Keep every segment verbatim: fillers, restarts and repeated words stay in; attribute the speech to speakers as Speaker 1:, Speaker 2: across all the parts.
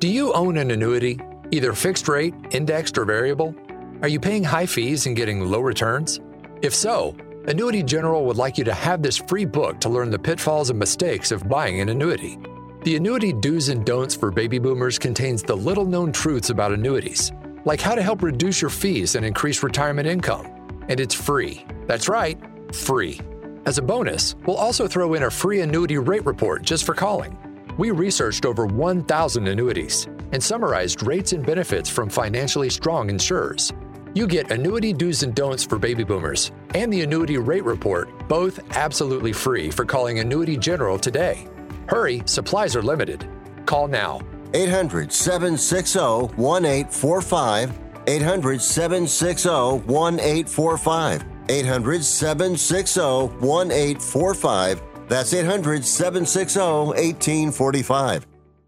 Speaker 1: Do you own an annuity, either fixed rate, indexed, or variable? Are you paying high fees and getting low returns? If so, Annuity General would like you to have this free book to learn the pitfalls and mistakes of buying an annuity. The Annuity Do's and Don'ts for Baby Boomers contains the little-known truths about annuities, like how to help reduce your fees and increase retirement income. And it's free. That's right, free. As a bonus, we'll also throw in a free annuity rate report just for calling. We researched over one thousand annuities and summarized rates and benefits from financially strong insurers. You get Annuity Do's and Don'ts for Baby Boomers and the Annuity Rate Report, both absolutely free for calling Annuity General today. Hurry, supplies are limited. Call now.
Speaker 2: eight hundred, seven six zero, one eight four five. eight hundred, seven six zero, one eight four five. eight hundred, seven six zero, one eight four five. That's eight hundred, seven six zero, one eight four five.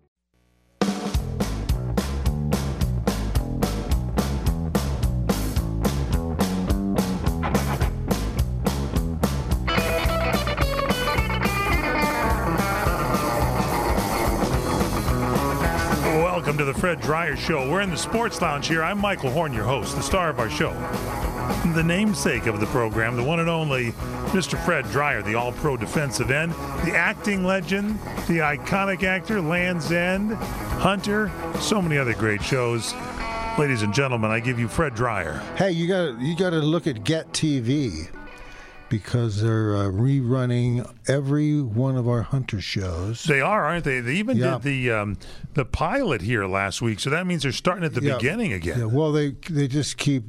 Speaker 3: Welcome to the Fred Dryer Show. We're in the Sports Lounge here. I'm Michael Horn, your host, the star of our show. The namesake of the program, the one and only Mister Fred Dryer, the all-pro defensive end, the acting legend, the iconic actor, Land's End, Hunter, so many other great shows. Ladies and gentlemen, I give you Fred Dryer.
Speaker 4: Hey, you got you got to look at Get T V because they're uh, rerunning every one of our Hunter shows.
Speaker 3: They are, aren't they? They even
Speaker 4: yeah.
Speaker 3: did the um, the pilot here last week, so that means they're starting at the
Speaker 4: yeah.
Speaker 3: beginning again.
Speaker 4: Yeah, well, they they just keep.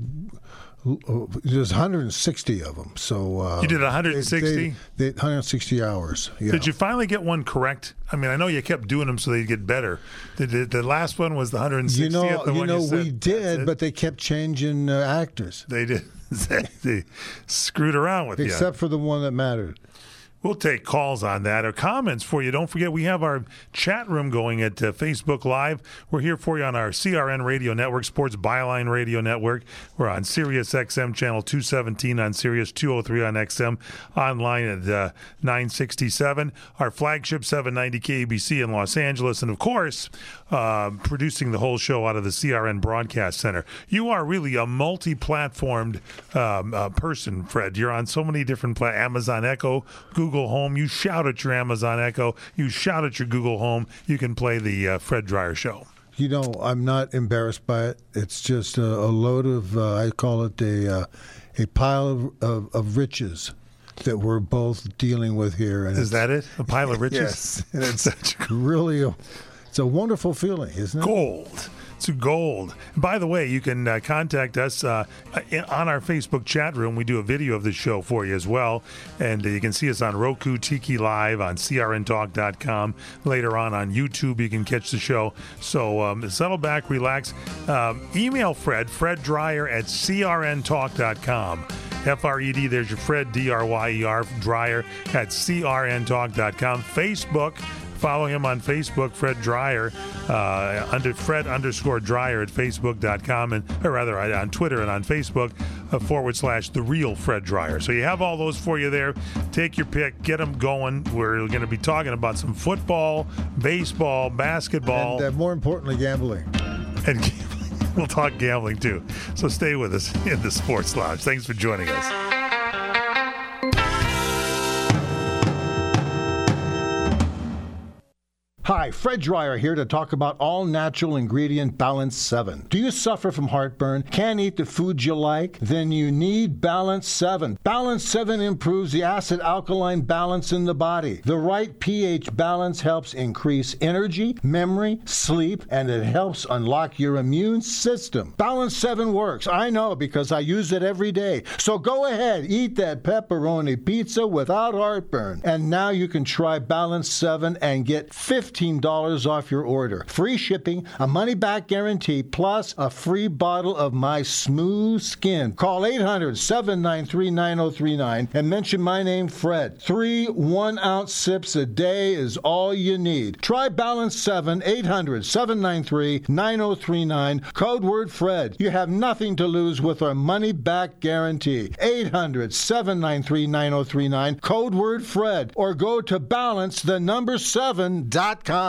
Speaker 4: There's one hundred sixty of them, so uh,
Speaker 3: you did one hundred sixty.
Speaker 4: They, they, they, one hundred sixty hours. Yeah.
Speaker 3: Did you finally get one correct? I mean, I know you kept doing them so they get better. The, the, the last one was the one hundred sixtieth.
Speaker 4: You know,
Speaker 3: the
Speaker 4: you
Speaker 3: one
Speaker 4: know,
Speaker 3: you said,
Speaker 4: we did, but they kept changing uh, actors.
Speaker 3: They did. they, they screwed around with you,
Speaker 4: except for the one that mattered.
Speaker 3: We'll take calls on that or comments for you. Don't forget, we have our chat room going at uh, Facebook Live. We're here for you on our C R N Radio Network, Sports Byline Radio Network. We're on Sirius X M Channel two seventeen, on Sirius two oh three on X M, online at uh, nine sixty-seven. Our flagship seven ninety K A B C in Los Angeles. And, of course, uh, producing the whole show out of the C R N Broadcast Center. You are really a multi-platformed um, uh, person, Fred. You're on so many different platforms. Amazon Echo, Google Home. You shout at your Amazon Echo. You shout at your Google Home. You can play the uh, Fred Dryer Show.
Speaker 4: You know, I'm not embarrassed by it. It's just a, a load of, uh, I call it a uh, a pile of, of, of riches that we're both dealing with here. And
Speaker 3: Is that it? A pile of riches?
Speaker 4: Yes. And it's really a, it's a wonderful feeling, isn't it?
Speaker 3: Gold. It's gold. And by the way, you can uh, contact us uh, on our Facebook chat room. We do a video of the show for you as well. And uh, you can see us on Roku, Tiki Live, on C R N talk dot com. Later on on YouTube, you can catch the show. So um, settle back, relax. Um, email Fred, Fred Dryer at C R N talk dot com. F R E D, there's your Fred, D R Y E R, Dryer at C R N talk dot com. Facebook. Follow him on Facebook, Fred Dryer, uh, under Fred underscore Dryer at Facebook dot com, and or rather on Twitter and on Facebook, uh, forward slash the real Fred Dryer. So you have all those for you there. Take your pick, get them going. We're going to be talking about some football, baseball, basketball,
Speaker 4: and uh, more importantly, gambling.
Speaker 3: And gambling. We'll talk gambling too. So stay with us in the Sports Lounge. Thanks for joining us.
Speaker 4: Hi, Fred Dryer here to talk about all-natural ingredient Balance seven. Do you suffer from heartburn? Can't eat the foods you like? Then you need Balance seven. Balance seven improves the acid-alkaline balance in the body. The right pH balance helps increase energy, memory, sleep, and it helps unlock your immune system. Balance seven works. I know because I use it every day. So go ahead, eat that pepperoni pizza without heartburn. And now you can try Balance seven and get fifteen dollars off your order. Free shipping, a money-back guarantee, plus a free bottle of my smooth skin. Call eight hundred, seven nine three, nine oh three nine and mention my name, Fred. Three one-ounce sips a day is all you need. Try Balance seven, eight hundred, seven nine three, nine oh three nine, code word Fred. You have nothing to lose with our money-back guarantee. eight hundred, seven nine three, nine oh three nine, code word Fred, or go to balance the number seven dot com.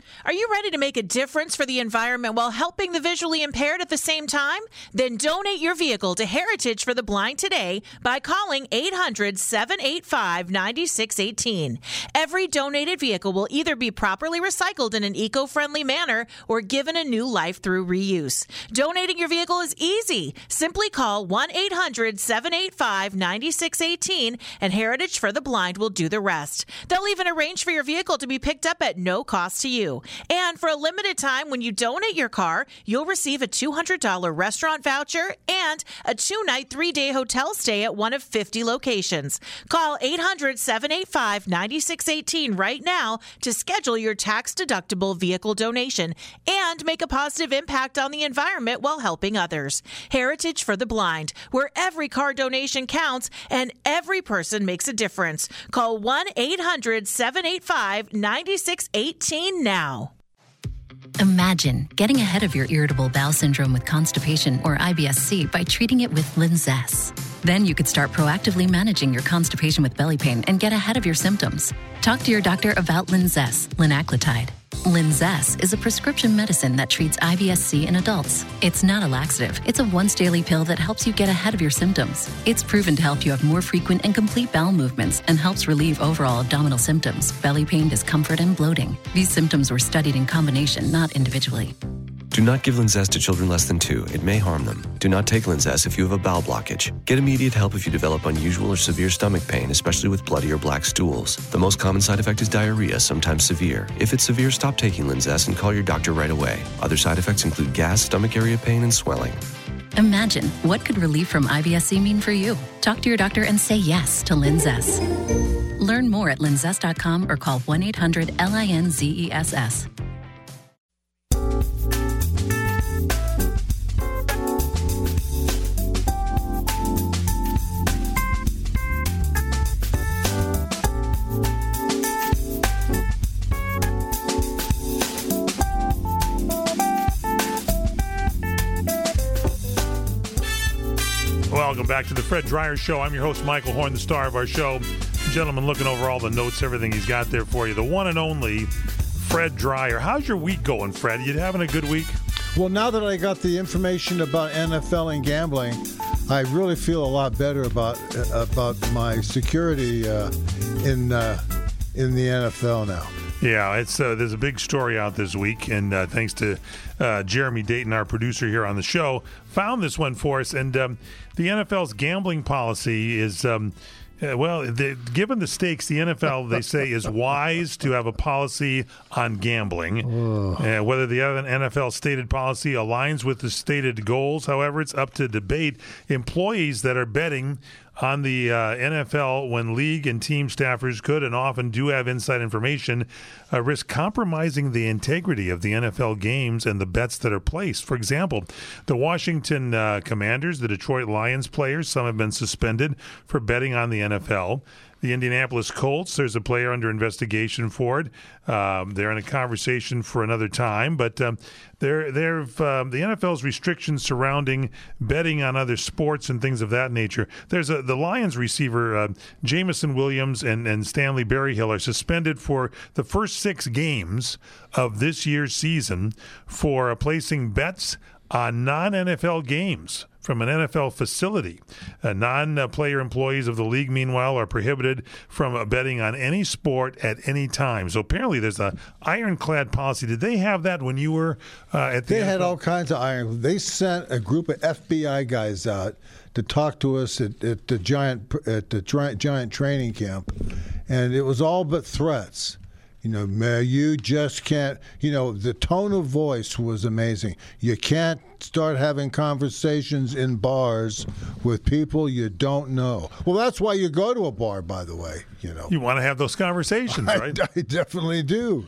Speaker 5: Are you ready to make a difference for the environment while helping the visually impaired at the same time? Then donate your vehicle to Heritage for the Blind today by calling eight hundred, seven eight five, nine six one eight. Every donated vehicle will either be properly recycled in an eco-friendly manner or given a new life through reuse. Donating your vehicle is easy. Simply call one eight hundred, seven eight five, nine six one eight and Heritage for the Blind will do the rest. They'll even arrange for your vehicle to be picked up at no cost to you. And for a limited time, when you donate your car, you'll receive a two hundred dollars restaurant voucher and a two-night, three-day hotel stay at one of fifty locations. Call eight hundred, seven eight five, nine six one eight right now to schedule your tax-deductible vehicle donation and make a positive impact on the environment while helping others. Heritage for the Blind, where every car donation counts and every person makes a difference. Call one eight hundred, seven eight five, nine six one eight now.
Speaker 6: Imagine getting ahead of your irritable bowel syndrome with constipation or I B S C by treating it with Linzess. Then you could start proactively managing your constipation with belly pain and get ahead of your symptoms. Talk to your doctor about Linzess, linaclotide. Linzess is a prescription medicine that treats I B S C in adults. It's not a laxative. It's a once-daily pill that helps you get ahead of your symptoms. It's proven to help you have more frequent and complete bowel movements and helps relieve overall abdominal symptoms, belly pain, discomfort, and bloating. These symptoms were studied in combination, not individually.
Speaker 7: Do not give Linzess to children less than two. It may harm them. Do not take Linzess if you have a bowel blockage. Get immediate help if you develop unusual or severe stomach pain, especially with bloody or black stools. The most common side effect is diarrhea, sometimes severe. If it's severe, stop taking Linzess and call your doctor right away. Other side effects include gas, stomach area pain, and swelling.
Speaker 6: Imagine, what could relief from I B S C mean for you? Talk to your doctor and say yes to Linzess. Learn more at linzess dot com or call one eight hundred L I N Z E S S.
Speaker 3: Welcome back to the Fred Dreyer Show. I'm your host, Michael Horn, the star of our show. Gentleman, looking over all the notes, everything he's got there for you. The one and only Fred Dreyer. How's your week going, Fred? You having a good week?
Speaker 4: Well, now that I got the information about N F L and gambling, I really feel a lot better about uh, about my security uh, in uh, in the N F L now.
Speaker 3: Yeah, it's uh, there's a big story out this week, and uh, thanks to uh, Jeremy Dayton, our producer here on the show, found this one for us. And um, the N F L's gambling policy is, um, uh, well, the, given the stakes, the N F L, they say, is wise to have a policy on gambling. Uh, whether the N F L stated policy aligns with the stated goals, however, it's up to debate. Employees that are betting on the uh, N F L, when league and team staffers could and often do have inside information, uh, risk compromising the integrity of the N F L games and the bets that are placed. For example, the Washington uh, Commanders, the Detroit Lions players, some have been suspended for betting on the N F L. The Indianapolis Colts, there's a player under investigation for it. Um, they're in a conversation for another time, but um, they're, they're, um, the N F L's restrictions surrounding betting on other sports and things of that nature. There's a, the Lions receiver, uh, Jameson Williams and, and Stanley Berryhill, are suspended for the first six games of this year's season for uh, placing bets on non-N F L games from an N F L facility. Uh, non-player employees of the league, meanwhile, are prohibited from uh, betting on any sport at any time. So apparently there's a ironclad policy. Did they have that when you were uh, at the
Speaker 4: They
Speaker 3: N F L?
Speaker 4: had all kinds of iron. They sent a group of F B I guys out to talk to us at, at the giant at the giant, giant training camp, and it was all but threats. You know, man, you just can't, you know, the tone of voice was amazing. You can't start having conversations in bars with people you don't know. Well, that's why you go to a bar, by the way, you know.
Speaker 3: You want to have those conversations, right?
Speaker 4: I, I definitely do.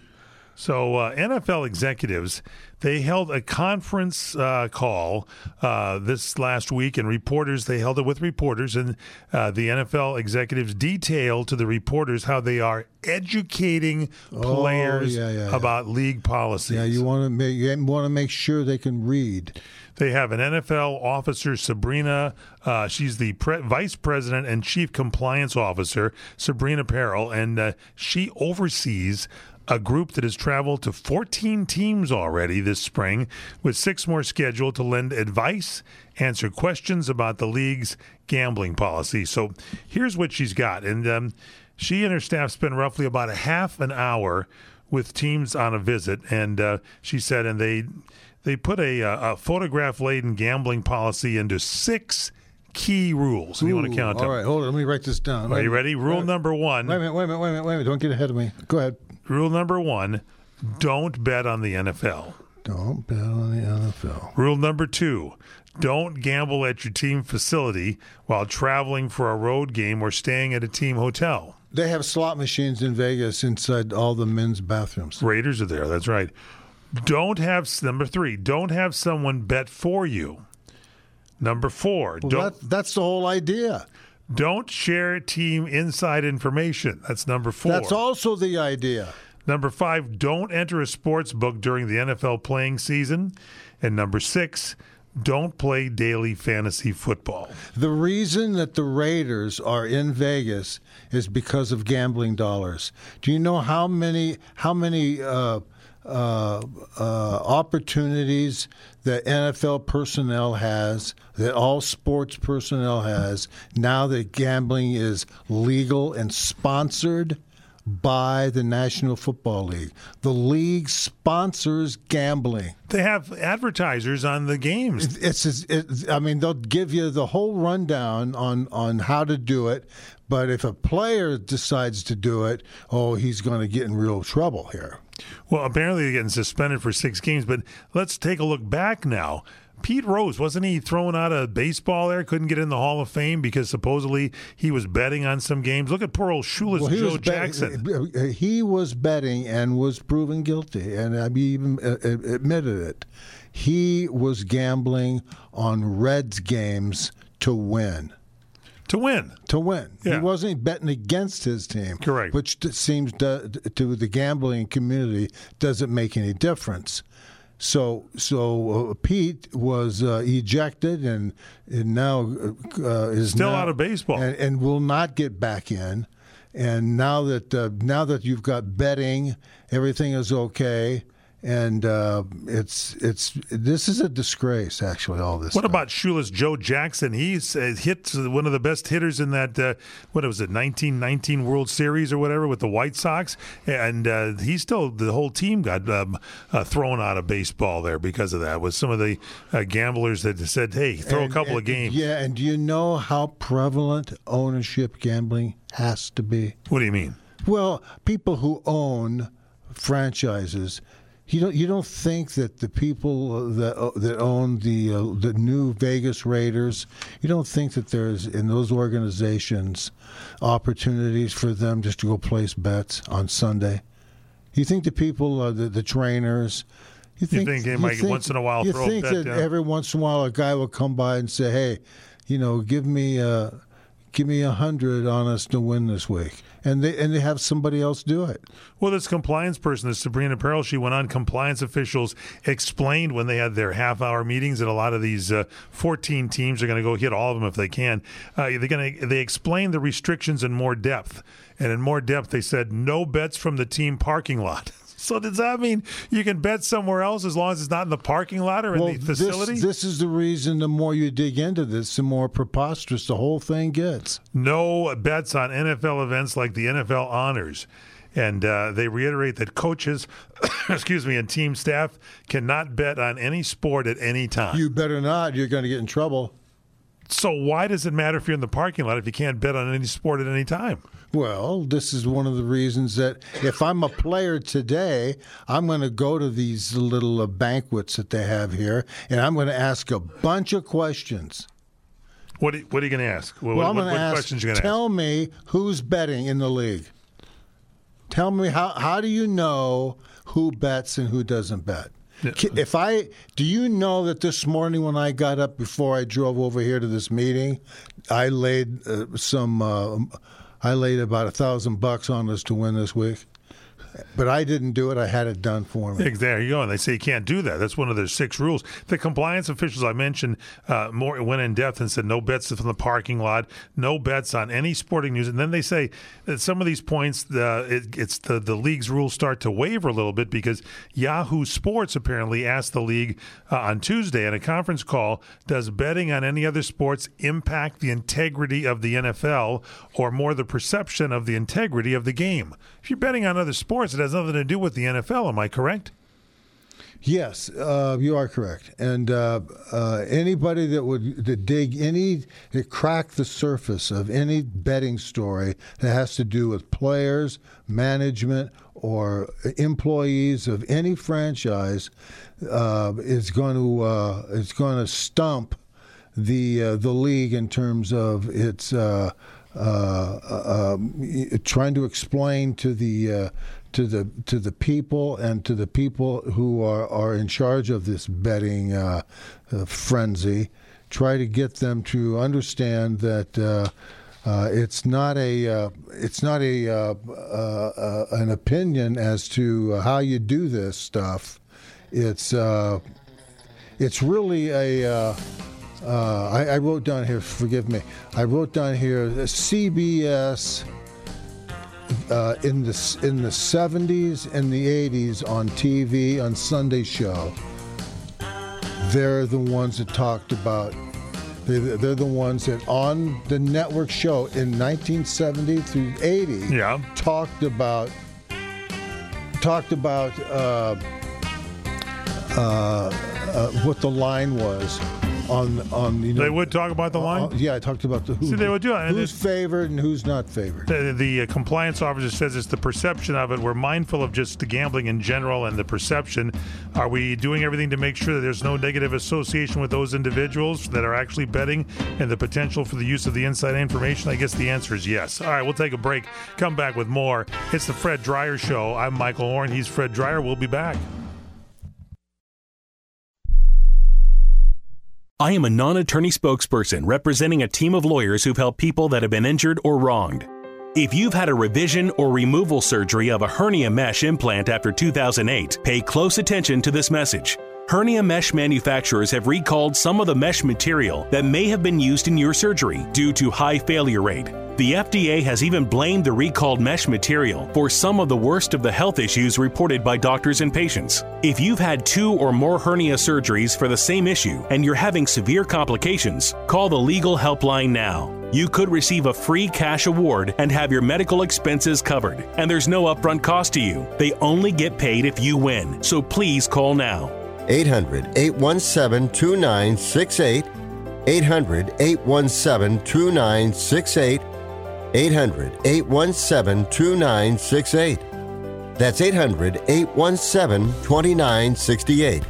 Speaker 3: So uh, N F L executives, they held a conference uh, call uh, this last week, and reporters, they held it with reporters, and uh, the N F L executives detailed to the reporters how they are educating players
Speaker 4: oh, yeah, yeah, yeah.
Speaker 3: about league policies.
Speaker 4: Yeah, you want to make you want to make sure they can read.
Speaker 3: They have an N F L officer, Sabrina. Uh, she's the pre- vice president and chief compliance officer, Sabrina Perrell, and uh, she oversees a group that has traveled to fourteen teams already this spring, with six more scheduled to lend advice, answer questions about the league's gambling policy. So here's what she's got. And um, she and her staff spend roughly about a half an hour with teams on a visit. And uh, she said, and they they put a, a photograph-laden gambling policy into six key rules. And you want to count them?
Speaker 4: All right, hold on. Let me write this down.
Speaker 3: Are you ready? Rule
Speaker 4: wait,
Speaker 3: number one.
Speaker 4: Wait a minute, wait a minute, wait a minute, wait a minute. Don't get ahead of me. Go ahead.
Speaker 3: Rule number one, don't bet on the N F L.
Speaker 4: Don't bet on the N F L.
Speaker 3: Rule number two, don't gamble at your team facility while traveling for a road game or staying at a team hotel.
Speaker 4: They have slot machines in Vegas inside all the men's bathrooms.
Speaker 3: Raiders are there, that's right. Don't have, number three, don't have someone bet for you. Number four,
Speaker 4: well,
Speaker 3: don't,
Speaker 4: that, that's the whole idea.
Speaker 3: Don't share team inside information. That's number four.
Speaker 4: That's also the idea.
Speaker 3: Number five, don't enter a sports book during the N F L playing season. And number six, don't play daily fantasy football.
Speaker 4: The reason that the Raiders are in Vegas is because of gambling dollars. Do you know how many how many uh, uh, uh, opportunities that N F L personnel has, that all sports personnel has, now that gambling is legal and sponsored by the National Football League? The league sponsors gambling.
Speaker 3: They have advertisers on the games.
Speaker 4: It's, it's it, I mean, they'll give you the whole rundown on, on how to do it, but if a player decides to do it, oh, he's going to get in real trouble here.
Speaker 3: Well, apparently they're getting suspended for six games, but let's take a look back now. Pete Rose, wasn't he thrown out of baseball there? Couldn't get in the Hall of Fame because supposedly he was betting on some games. Look at poor old shoeless
Speaker 4: well,
Speaker 3: Joe
Speaker 4: bet-
Speaker 3: Jackson.
Speaker 4: He was betting and was proven guilty, and I even admitted it. He was gambling on Reds games to win.
Speaker 3: To win.
Speaker 4: To win.
Speaker 3: Yeah.
Speaker 4: He wasn't betting against his team.
Speaker 3: Correct.
Speaker 4: Which seems to, to the gambling community doesn't make any difference. So, so uh, Pete was uh, ejected and, and now uh, is
Speaker 3: still
Speaker 4: now,
Speaker 3: out of baseball
Speaker 4: and, and will not get back in. And now that uh, now that you've got betting, everything is okay. And uh, it's it's this is a disgrace, actually. All this.
Speaker 3: What
Speaker 4: stuff.
Speaker 3: about shoeless Joe Jackson? He's uh, hit one of the best hitters in that. Uh, what was it, nineteen nineteen World Series or whatever with the White Sox, and uh, he still the whole team got um, uh, thrown out of baseball there because of that. With some of the uh, gamblers that said, "Hey, throw
Speaker 4: and,
Speaker 3: a couple
Speaker 4: and,
Speaker 3: of games."
Speaker 4: Yeah, and do you know how prevalent ownership gambling has to be?
Speaker 3: What do you mean?
Speaker 4: Well, people who own franchises. You don't. You don't think that the people that uh, that own the uh, the new Vegas Raiders, you don't think that there's in those organizations opportunities for them just to go place bets on Sunday? You think the people, uh, the the trainers, you think,
Speaker 3: you think they might
Speaker 4: think,
Speaker 3: once in a while
Speaker 4: you
Speaker 3: throw
Speaker 4: think
Speaker 3: a bet
Speaker 4: that
Speaker 3: down?
Speaker 4: Every once in a while a guy will come by and say, "Hey, you know, give me a give me a hundred on us to win this week." And they and they have somebody else do it.
Speaker 3: Well, this compliance person, this Sabrina Perel, she went on. Compliance officials explained when they had their half-hour meetings that a lot of these uh, fourteen teams are going to go hit all of them if they can. Uh, they're going to. They explained the restrictions in more depth, and in more depth, they said no bets from the team parking lot. So does that mean you can bet somewhere else as long as it's not in the parking lot or
Speaker 4: well,
Speaker 3: in the facility?
Speaker 4: This, this is the reason the more you dig into this, the more preposterous the whole thing gets.
Speaker 3: No bets on N F L events like the N F L Honors. And uh, they reiterate that coaches, excuse me, and team staff cannot bet on any sport at any time.
Speaker 4: You better not. You're going to get in trouble.
Speaker 3: So why does it matter if you're in the parking lot if you can't bet on any sport at any time?
Speaker 4: Well, this is one of the reasons that if I'm a player today, I'm going to go to these little uh, banquets that they have here, and I'm going to ask a bunch of questions.
Speaker 3: What are, what are you going to ask? What,
Speaker 4: well, I'm
Speaker 3: what,
Speaker 4: going to
Speaker 3: what
Speaker 4: ask,
Speaker 3: questions are you going to
Speaker 4: tell
Speaker 3: ask?
Speaker 4: me who's betting in the league. Tell me, how, how do you know who bets and who doesn't bet? If I do you know that this morning when I got up before I drove over here to this meeting, I laid uh, some uh, I laid about a thousand bucks on us to win this week. But I didn't do it. I had it done for me.
Speaker 3: There you go. And they say you can't do that. That's one of their six rules. The compliance officials I mentioned uh, more went in depth and said no bets from the parking lot, no bets on any sporting news. And then they say that some of these points, the, it, it's the, the league's rules start to waver a little bit because Yahoo Sports apparently asked the league uh, on Tuesday in a conference call, does betting on any other sports impact the integrity of the N F L or more the perception of the integrity of the game? If you're betting on other sports, it has nothing to do with the N F L. Am I correct?
Speaker 4: Yes, uh, you are correct. And uh, uh, anybody that would that dig any, that crack the surface of any betting story that has to do with players, management, or employees of any franchise uh, is going to uh, is going to stump the uh, the league in terms of its uh, uh, uh, trying to explain to the uh, to the to the people and to the people who are, are in charge of this betting uh, uh, frenzy, try to get them to understand that uh, uh, it's not a uh, it's not a uh, uh, uh, an opinion as to how you do this stuff. It's uh, it's really a uh, uh, I, I wrote down here. Forgive me. I wrote down here C B S. Uh, in the in the seventies and the eighties on T V on Sunday show, they're the ones that talked about. They're, they're the ones that on the network show in nineteen seventy through eighty
Speaker 3: yeah.
Speaker 4: talked about talked about uh, uh, uh, what the line was. On, on you know,
Speaker 3: they would talk about the line?
Speaker 4: Uh, yeah, I talked about the who,
Speaker 3: See, they would do it.
Speaker 4: who's favored and who's not favored.
Speaker 3: The, the uh, compliance officer says it's the perception of it. We're mindful of just the gambling in general and the perception. Are we doing everything to make sure that there's no negative association with those individuals that are actually betting and the potential for the use of the inside information? I guess the answer is yes. All right, we'll take a break. Come back with more. It's the Fred Dreyer Show. I'm Michael Horn. He's Fred Dreyer. We'll be back.
Speaker 8: I am a non-attorney spokesperson representing a team of lawyers who've helped people that have been injured or wronged. If you've had a revision or removal surgery of a hernia mesh implant after two thousand eight, pay close attention to this message. Hernia mesh manufacturers have recalled some of the mesh material that may have been used in your surgery due to high failure rate. The F D A has even blamed the recalled mesh material for some of the worst of the health issues reported by doctors and patients. If you've had two or more hernia surgeries for the same issue and you're having severe complications, call the legal helpline now. You could receive a free cash award and have your medical expenses covered. And there's no upfront cost to you. They only get paid if you win. So please call now.
Speaker 2: eight hundred, eight one seven, two nine six eight. eight hundred, eight one seven, two nine six eight. eight hundred, eight one seven, two nine six eight. That's eight hundred, eight one seven, two nine six eight.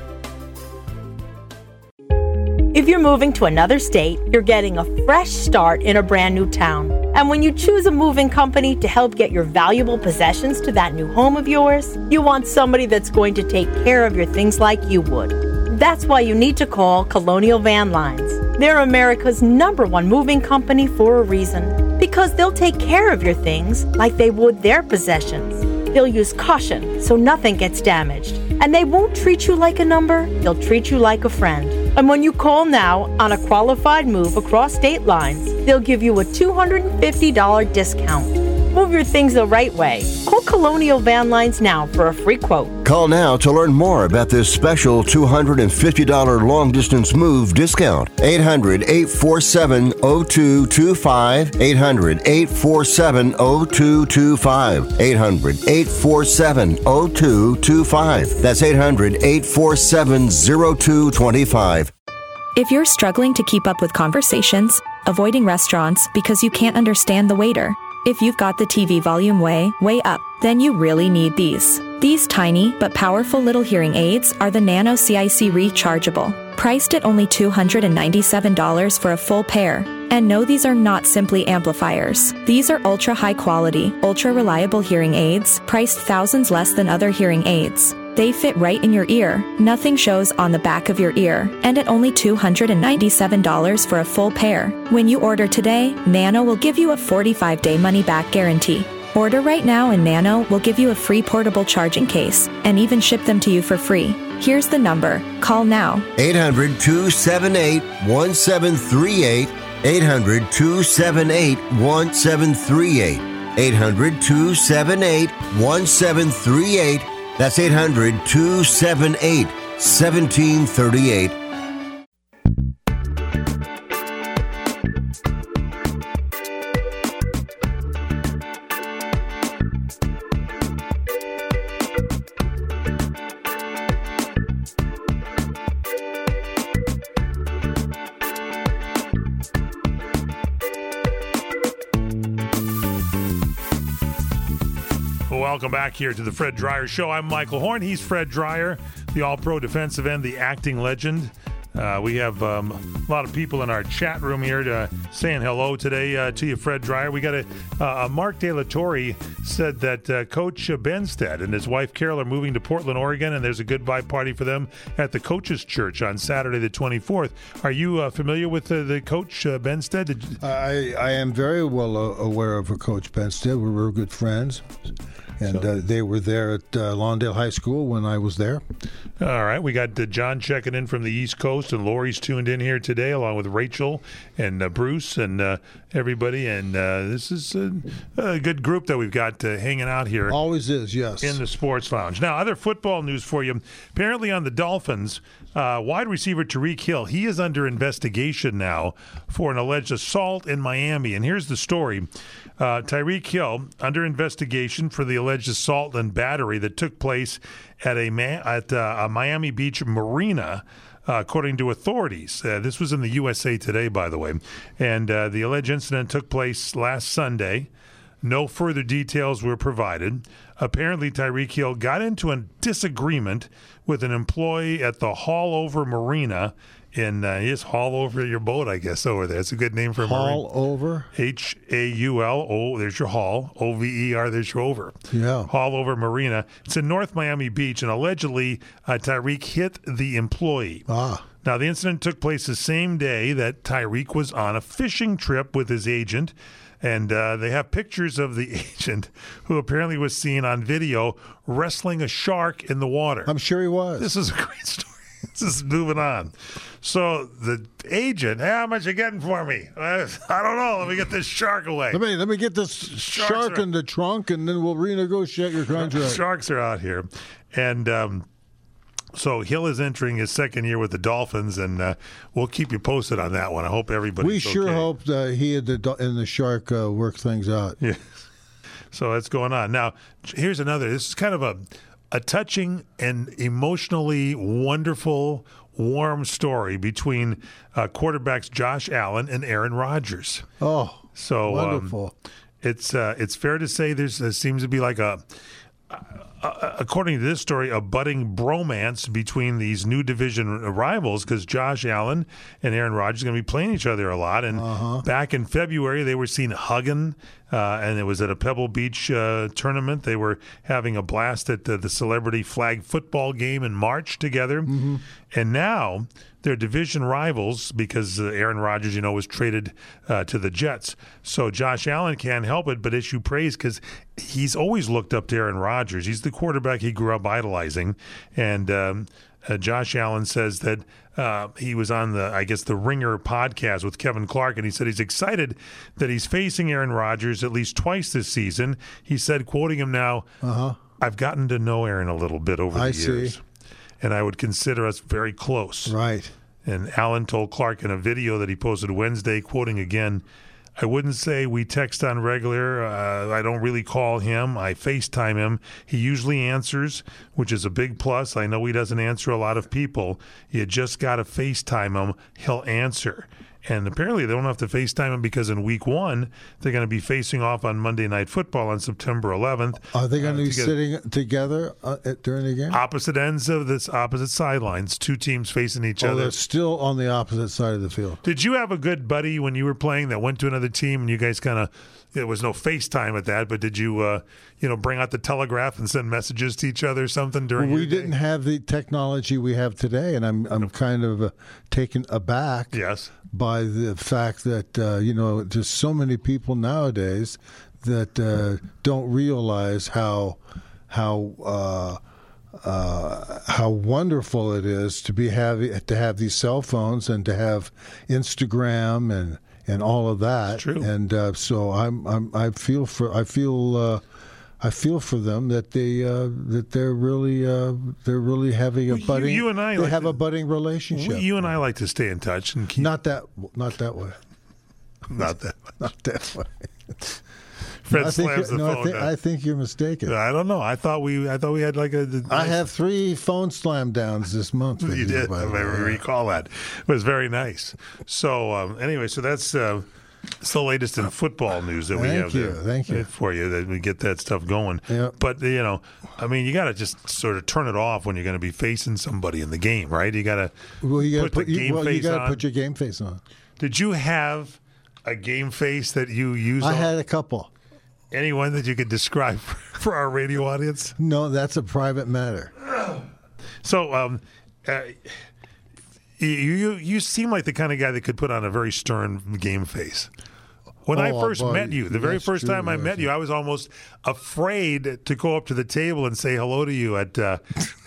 Speaker 9: If you're moving to another state, you're getting a fresh start in a brand new town. And when you choose a moving company to help get your valuable possessions to that new home of yours, you want somebody that's going to take care of your things like you would. That's why you need to call Colonial Van Lines. They're America's number one moving company for a reason. Because they'll take care of your things like they would their possessions. They'll use caution so nothing gets damaged. And they won't treat you like a number, they'll treat you like a friend. And when you call now on a qualified move across state lines, they'll give you a two hundred fifty dollars discount. Move your things the right way. Call Colonial Van Lines now for a free quote.
Speaker 2: Call now to learn more about this special two hundred fifty dollars long-distance move discount. eight hundred, eight four seven, zero two two five. eight hundred, eight four seven, zero two two five. eight hundred, eight four seven, zero two two five. That's eight hundred, eight four seven, zero two two five.
Speaker 10: If you're struggling to keep up with conversations, avoiding restaurants because you can't understand the waiter, if you've got the T V volume way, way up, then you really need these. These tiny but powerful little hearing aids are the Nano C I C Rechargeable, priced at only two hundred ninety-seven dollars for a full pair. And no, these are not simply amplifiers. These are ultra high quality, ultra reliable hearing aids, priced thousands less than other hearing aids. They fit right in your ear, nothing shows on the back of your ear, and at only two hundred ninety-seven dollars for a full pair. When you order today, Nano will give you a forty-five day money-back guarantee. Order right now and Nano will give you a free portable charging case and even ship them to you for free. Here's the number. Call now.
Speaker 2: eight hundred, two seven eight, one seven three eight. eight hundred, two seven eight, one seven three eight. eight hundred, two seven eight, one seven three eight. That's eight hundred, two seven eight, one seven three eight.
Speaker 3: Welcome back here to the Fred Dreyer Show. I'm Michael Horn. He's Fred Dreyer, the All-Pro defensive end, the acting legend. Uh, we have um, a lot of people in our chat room here to, saying hello today uh, to you, Fred Dreyer. We got a uh, Mark De La Torre said that uh, Coach Benstead and his wife Carol are moving to Portland, Oregon, and there's a goodbye party for them at the Coaches Church on Saturday the twenty-fourth. Are you uh, familiar with uh, the Coach uh, Benstead? Did
Speaker 4: I, I am very well uh, aware of a Coach Benstead. We were good friends. And uh, they were there at uh, Lawndale High School when I was there.
Speaker 3: All right. We got uh, John checking in from the East Coast, and Lori's tuned in here today, along with Rachel and uh, Bruce and uh, everybody. And uh, this is a, a good group that we've got uh, hanging out here.
Speaker 4: Always is, yes.
Speaker 3: In the Sports Lounge. Now, other football news for you. Apparently on the Dolphins, uh, wide receiver Tyreek Hill, he is under investigation now for an alleged assault in Miami. And here's the story. Uh, Tyreek Hill under investigation for the alleged assault and battery that took place at a ma- at uh, a Miami Beach marina, uh, according to authorities. Uh, this was in the U S A Today, by the way. And uh, the alleged incident took place last Sunday. No further details were provided. Apparently, Tyreek Hill got into a disagreement with an employee at the Haulover Marina. In uh, his haul over your boat, I guess, over there. It's a good name for a
Speaker 4: haul marine. Over?
Speaker 3: H A U L O, there's your haul. O V E R, there's your over.
Speaker 4: Yeah.
Speaker 3: Haulover Marina. It's in North Miami Beach, and allegedly uh, Tyreek hit the employee.
Speaker 4: Ah.
Speaker 3: Now, the incident took place the same day that Tyreek was on a fishing trip with his agent, and uh, they have pictures of the agent who apparently was seen on video wrestling a shark in the water.
Speaker 4: I'm sure he was.
Speaker 3: This is a great story. This is moving on. So the agent, hey, how much you getting for me? I don't know. Let me get this shark away.
Speaker 4: Let me let me get this Sharks shark are, in the trunk, and then we'll renegotiate your contract.
Speaker 3: Sharks are out here. And um, so Hill is entering his second year with the Dolphins, and uh, we'll keep you posted on that one. I hope everybody.
Speaker 4: We sure
Speaker 3: okay.
Speaker 4: hope that he and the, and the shark uh, work things out.
Speaker 3: Yeah. So that's going on. Now, here's another. This is kind of a... A touching and emotionally wonderful, warm story between uh, quarterbacks Josh Allen and Aaron Rodgers.
Speaker 4: Oh,
Speaker 3: so
Speaker 4: wonderful!
Speaker 3: Um, it's uh, it's fair to say there's there seems to be like a, uh, according to this story, a budding bromance between these new division rivals because Josh Allen and Aaron Rodgers are going to be playing each other a lot. And
Speaker 4: uh-huh.
Speaker 3: back in February, they were seen hugging. Uh, and it was at a Pebble Beach uh, tournament. They were having a blast at the, the celebrity flag football game in March together.
Speaker 4: Mm-hmm.
Speaker 3: And now they're division rivals because uh, Aaron Rodgers, you know, was traded uh, to the Jets. So Josh Allen can't help it but issue praise because he's always looked up to Aaron Rodgers. He's the quarterback he grew up idolizing. And um, uh, Josh Allen says that Uh, he was on the, I guess, the Ringer podcast with Kevin Clark, and he said he's excited that he's facing Aaron Rodgers at least twice this season. He said, quoting him now,
Speaker 4: uh-huh.
Speaker 3: I've gotten to know Aaron a little bit over the
Speaker 4: I
Speaker 3: years,
Speaker 4: see.
Speaker 3: and I would consider us very close.
Speaker 4: Right.
Speaker 3: And Allen told Clark in a video that he posted Wednesday, quoting again, I wouldn't say we text on regular. Uh, I don't really call him. I FaceTime him. He usually answers, which is a big plus. I know he doesn't answer a lot of people. You just got to FaceTime him. He'll answer. And apparently they don't have to FaceTime him because in week one, they're going to be facing off on Monday Night Football on September eleventh.
Speaker 4: Are they going to
Speaker 3: uh,
Speaker 4: be
Speaker 3: to
Speaker 4: sitting together uh, at, during the game?
Speaker 3: Opposite ends of this, opposite sidelines, two teams facing each
Speaker 4: oh,
Speaker 3: other.
Speaker 4: They're still on the opposite side of the field.
Speaker 3: Did you have a good buddy when you were playing that went to another team and you guys kind of, there was no FaceTime at that, but did you, uh, you know, bring out the telegraph and send messages to each other or something during
Speaker 4: well, we
Speaker 3: your day?
Speaker 4: didn't have the technology we have today, and I'm I'm kind of uh, taken aback
Speaker 3: yes.
Speaker 4: by the fact that, uh, you know, just so many people nowadays that uh, don't realize how how uh, uh, how wonderful it is to be having to have these cell phones and to have Instagram and and all of that.
Speaker 3: It's true.
Speaker 4: And uh, so I'm, I'm I feel for I feel. Uh, I feel for them that they uh, that they're really uh, they're really having a
Speaker 3: Well, you-
Speaker 4: budding.
Speaker 3: you and I
Speaker 4: they
Speaker 3: like
Speaker 4: have
Speaker 3: to-
Speaker 4: a budding relationship.
Speaker 3: We, you and I like to stay in touch and keep
Speaker 4: not that not that way.
Speaker 3: not that.
Speaker 4: Not that way.
Speaker 3: Fred
Speaker 4: I think
Speaker 3: slams the
Speaker 4: you're- no,
Speaker 3: phone
Speaker 4: I think,
Speaker 3: down.
Speaker 4: I think you're mistaken.
Speaker 3: I don't know. I thought we. I thought we had like a.
Speaker 4: I have three phone slam downs this month. with
Speaker 3: You did.
Speaker 4: by
Speaker 3: I
Speaker 4: the way.
Speaker 3: recall that. It was very nice. So um, anyway, so that's uh, it's the latest in football news that we
Speaker 4: Thank
Speaker 3: have
Speaker 4: you.
Speaker 3: there
Speaker 4: Thank you.
Speaker 3: for you. That we get that stuff going.
Speaker 4: Yep.
Speaker 3: But you know, I mean, you got to just sort of turn it off when you're going to be facing somebody in the game, right? You got to
Speaker 4: Well, you got to
Speaker 3: put,
Speaker 4: put,
Speaker 3: the
Speaker 4: you,
Speaker 3: game
Speaker 4: well,
Speaker 3: face
Speaker 4: you got to
Speaker 3: on.
Speaker 4: put your game face on.
Speaker 3: Did you have a game face that you used?
Speaker 4: I
Speaker 3: on-
Speaker 4: had a couple.
Speaker 3: anyone that you could describe for our radio audience?
Speaker 4: No, that's a private matter.
Speaker 3: So, um, uh, you, you you seem like the kind of guy that could put on a very stern game face. When I
Speaker 4: Oh,
Speaker 3: first
Speaker 4: boy,
Speaker 3: met you, the very
Speaker 4: that's
Speaker 3: first
Speaker 4: true,
Speaker 3: time I
Speaker 4: yes.
Speaker 3: met you, I was almost afraid to go up to the table and say hello to you at uh,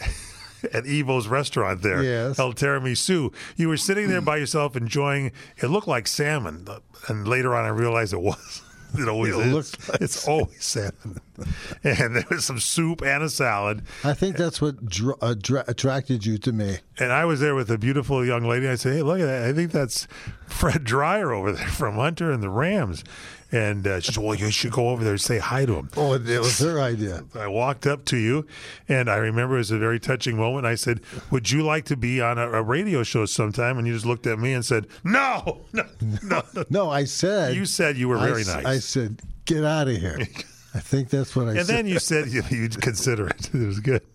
Speaker 3: at Evo's restaurant there,
Speaker 4: Yes.
Speaker 3: El Tiramisu. You were sitting there by yourself enjoying. It looked like salmon, and later on I realized it was. It always
Speaker 4: It
Speaker 3: is.
Speaker 4: looked like
Speaker 3: It's always salmon, and there was some soup and a salad.
Speaker 4: I think that's what dr- uh, dra- attracted you to me.
Speaker 3: And I was there with a beautiful young lady. I said, "Hey, look at that! I think that's Fred Dreyer over there from Hunter and the Rams." And uh, she said, "Well, you should go over there and say hi to him."
Speaker 4: Oh, it was her idea.
Speaker 3: I walked up to you, and I remember it was a very touching moment. I said, "Would you like to be on a, a radio show sometime?" And you just looked at me and said, "No, no, no."
Speaker 4: No, I said.
Speaker 3: You said you were
Speaker 4: I
Speaker 3: very
Speaker 4: s-
Speaker 3: nice.
Speaker 4: I said, get out of here. I think that's what I
Speaker 3: And
Speaker 4: said.
Speaker 3: then you said you, you'd consider it. It was good.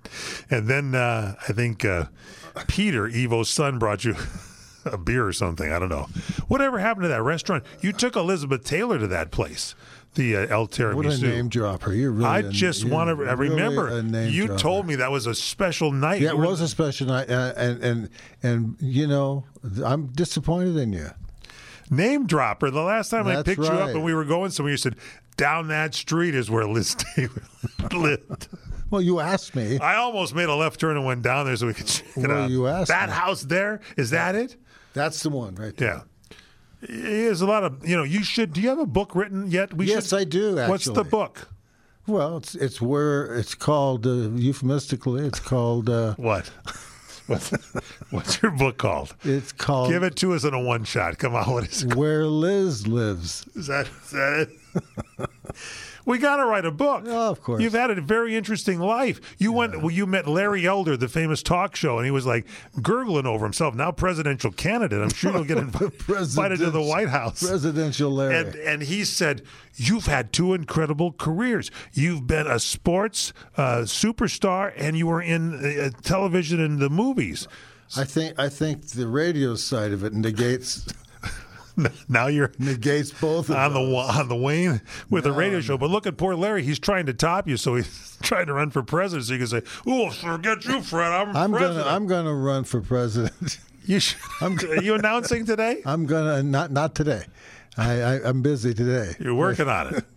Speaker 3: And then uh, I think uh, Peter, Evo's son, brought you a beer or something. I don't know. Whatever happened to that restaurant? You took Elizabeth Taylor to that place, the uh, El Tiramisu.
Speaker 4: What a name dropper. You're really
Speaker 3: I
Speaker 4: a-
Speaker 3: just
Speaker 4: you're
Speaker 3: want to I
Speaker 4: really
Speaker 3: remember
Speaker 4: a name
Speaker 3: you
Speaker 4: dropper.
Speaker 3: told me that was a special night.
Speaker 4: Yeah, it
Speaker 3: You were-
Speaker 4: was a special night, uh, and and and you know, I'm disappointed in you.
Speaker 3: name dropper. The last time I
Speaker 4: That's
Speaker 3: picked you up
Speaker 4: right.
Speaker 3: and we were going somewhere, you said, down that street is where Liz Taylor lived.
Speaker 4: Well, you asked me.
Speaker 3: I almost made a left turn and went down there so we could check it
Speaker 4: Well,
Speaker 3: out.
Speaker 4: you asked
Speaker 3: that
Speaker 4: me.
Speaker 3: house there, is that it?
Speaker 4: That's the one, right there.
Speaker 3: Yeah. There's a lot of, you know, you should, do you have a book written yet? We
Speaker 4: Yes,
Speaker 3: should,
Speaker 4: I do,
Speaker 3: What's the
Speaker 4: actually.
Speaker 3: book?
Speaker 4: Well, it's it's where it's called uh, euphemistically. It's called. Uh,
Speaker 3: What? What's, what's your book called?
Speaker 4: it's called.
Speaker 3: Give it to us in a one shot. Come on, what is it called?
Speaker 4: Where Liz Lives.
Speaker 3: Is that, is that it? We got to write a book.
Speaker 4: Oh, of course.
Speaker 3: You've had a very interesting life. You went. Well, you met Larry Elder, the famous talk show, and he was like gurgling over himself. Now presidential candidate. I'm sure you'll get invited to the White House.
Speaker 4: Presidential Larry.
Speaker 3: And and he said, "You've had two incredible careers. You've been a sports uh, superstar, and you were in uh, television and the movies.
Speaker 4: I think I think the radio side of it negates
Speaker 3: Now you're."
Speaker 4: negates both of
Speaker 3: On the
Speaker 4: those.
Speaker 3: wa- on the wane with the radio show, but look at poor Larry. He's trying to top you, so he's trying to run for president. So you can say, "Oh, forget you, Fred. I'm,
Speaker 4: I'm
Speaker 3: president."
Speaker 4: gonna I'm gonna run for president.
Speaker 3: You should, are you announcing today?
Speaker 4: I'm gonna not not today. I, I I'm busy today.
Speaker 3: You're working on it.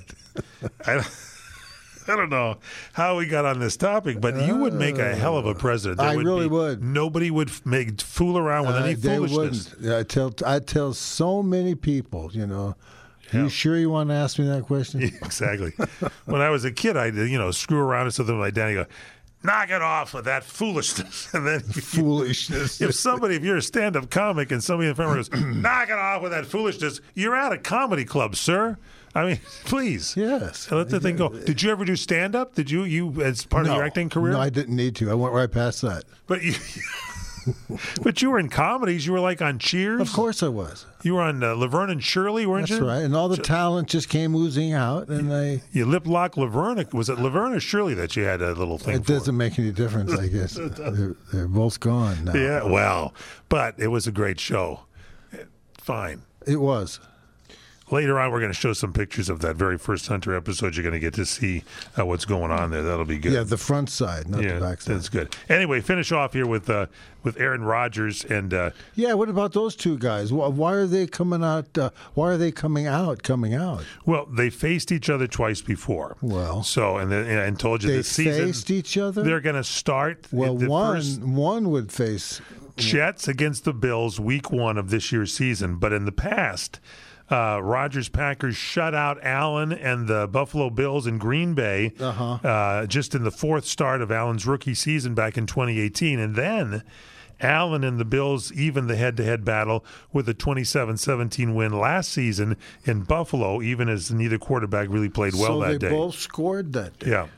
Speaker 3: I, I don't know how we got on this topic, but you would make a hell of a president. There
Speaker 4: I really
Speaker 3: be-
Speaker 4: would.
Speaker 3: Nobody would f- make fool around with
Speaker 4: Uh,
Speaker 3: any
Speaker 4: they
Speaker 3: foolishness.
Speaker 4: wouldn't. I tell I tell so many people, you know.
Speaker 3: Yeah.
Speaker 4: You sure you want to ask me that question?
Speaker 3: Exactly. When I was a kid, I you know screw around and something like that. You go, knock it off with that foolishness, and then
Speaker 4: Foolishness.
Speaker 3: if somebody, if you're a stand-up comic and somebody in front of you goes, knock it off with that foolishness, you're at a comedy club, sir. I mean, please.
Speaker 4: Yes.
Speaker 3: Let the thing go. Did you ever do stand-up? Did you, you as part of
Speaker 4: No.
Speaker 3: your acting career?
Speaker 4: No, I didn't need to. I went right past that.
Speaker 3: But you, but you were in comedies. You were like on Cheers.
Speaker 4: Of course I was.
Speaker 3: You were on uh, Laverne and Shirley, weren't
Speaker 4: That's
Speaker 3: you?
Speaker 4: right. And all the talent just came oozing out, and I.
Speaker 3: You lip lock Laverne. Was it Laverne or Shirley that you had a little thing
Speaker 4: It
Speaker 3: for?
Speaker 4: doesn't make any difference, I guess. they're, they're both gone now.
Speaker 3: Yeah, well, but it was a great show. Fine.
Speaker 4: It was.
Speaker 3: later on, we're going to show some pictures of that very first Hunter episode. You're going to get to see uh, what's going on there. That'll be good.
Speaker 4: Yeah, the front side, not
Speaker 3: yeah,
Speaker 4: the back side.
Speaker 3: That's good. Anyway, finish off here with uh, with Aaron Rodgers and. Uh,
Speaker 4: yeah, what about those two guys? Why, why are they coming out? Uh, why are they coming out? Coming out?
Speaker 3: Well, they faced each other twice before.
Speaker 4: Well,
Speaker 3: so and then and told you
Speaker 4: they
Speaker 3: this season
Speaker 4: faced each other.
Speaker 3: They're going to start.
Speaker 4: Well,
Speaker 3: the
Speaker 4: one
Speaker 3: first
Speaker 4: one would face
Speaker 3: Jets against the Bills week one of this year's season, but in the past. Uh, Rodgers Packers shut out Allen and the Buffalo Bills in Green Bay
Speaker 4: uh-huh.
Speaker 3: uh, just in the fourth start of Allen's rookie season back in twenty eighteen. And then Allen and the Bills even the head-to-head battle with a twenty-seven seventeen win last season in Buffalo, even as neither quarterback really played well
Speaker 4: so
Speaker 3: that day.
Speaker 4: So they both scored that day.
Speaker 3: Yeah.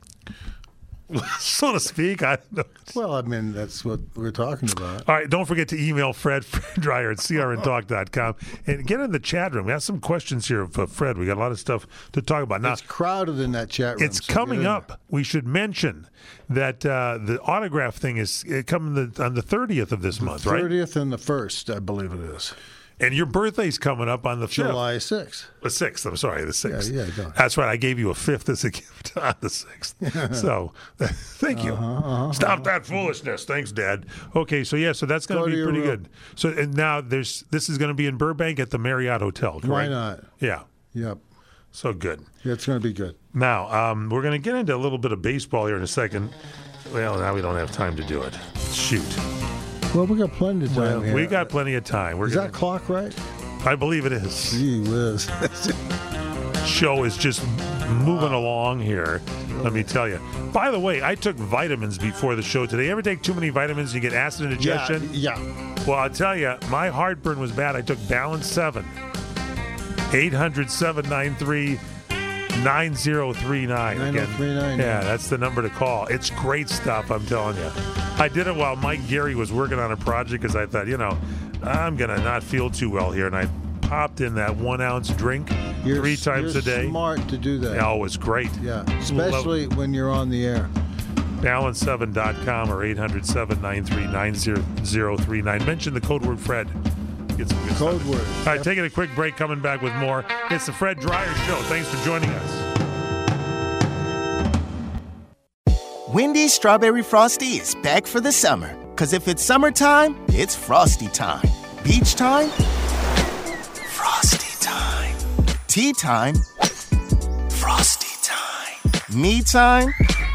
Speaker 3: So to speak. I don't know.
Speaker 4: Well, I mean, that's what we're talking about.
Speaker 3: All right, don't forget to email Fred, Fred Dreyer at C R N talk dot com. And get in the chat room. We have some questions here for Fred. We got a lot of stuff to talk about. Now,
Speaker 4: it's crowded in that chat room.
Speaker 3: It's
Speaker 4: so
Speaker 3: coming up. We should mention that uh, the autograph thing is coming the, on the thirtieth of this
Speaker 4: the
Speaker 3: month, right?
Speaker 4: thirtieth and the first, I believe it is.
Speaker 3: And your birthday's coming up on the fifth.
Speaker 4: July sixth.
Speaker 3: The sixth, I'm sorry, the sixth.
Speaker 4: Yeah, yeah, go ahead.
Speaker 3: That's right. I gave you a fifth as a gift on the sixth. So, thank you.
Speaker 4: Uh-huh, uh-huh,
Speaker 3: Stop
Speaker 4: uh-huh.
Speaker 3: that foolishness. Thanks, Dad. Okay, so yeah, so that's going
Speaker 4: Go
Speaker 3: to
Speaker 4: to
Speaker 3: be
Speaker 4: your
Speaker 3: pretty
Speaker 4: room.
Speaker 3: good. So and now there's this is going to be in Burbank at the Marriott Hotel, correct?
Speaker 4: Why not?
Speaker 3: Yeah.
Speaker 4: Yep.
Speaker 3: So good.
Speaker 4: Yeah, it's going to be good.
Speaker 3: Now, um, we're going to get into a little bit of baseball here in a second. Well, now we don't have time to do it. Shoot.
Speaker 4: Well, we got plenty of time
Speaker 3: Well,
Speaker 4: here.
Speaker 3: we got plenty of time. We're
Speaker 4: Is
Speaker 3: gonna,
Speaker 4: that clock right?
Speaker 3: I believe it is.
Speaker 4: Gee whiz.
Speaker 3: Show is just moving along here, let me tell you. By the way, I took vitamins before the show today. You ever take too many vitamins, you get acid indigestion?
Speaker 4: Yeah, yeah.
Speaker 3: Well, I'll tell you, my heartburn was bad. I took Balance seven. eight hundred, seven nine three, nine zero three nine.
Speaker 4: nine oh three nine.
Speaker 3: Yeah, that's the number to call. It's great stuff, I'm telling you. I did it while Mike Gary was working on a project because I thought, you know, I'm going to not feel too well here. And I popped in that one ounce drink
Speaker 4: You're,
Speaker 3: three times
Speaker 4: you're
Speaker 3: a day.
Speaker 4: Smart to do that.
Speaker 3: Oh, it was great.
Speaker 4: Yeah, especially when you're on the air.
Speaker 3: balance seven dot com or eight hundred, seven nine three, nine zero three nine. Mention the code word Fred. Get some good
Speaker 4: Code
Speaker 3: stuff.
Speaker 4: word.
Speaker 3: All right, taking a quick break, coming back with more. It's the Fred Dreyer Show. Thanks for joining us.
Speaker 11: Wendy's Strawberry Frosty is back for the summer. Because if it's summertime, it's Frosty time. Beach time? Frosty time. Tea time? Frosty time. Me time?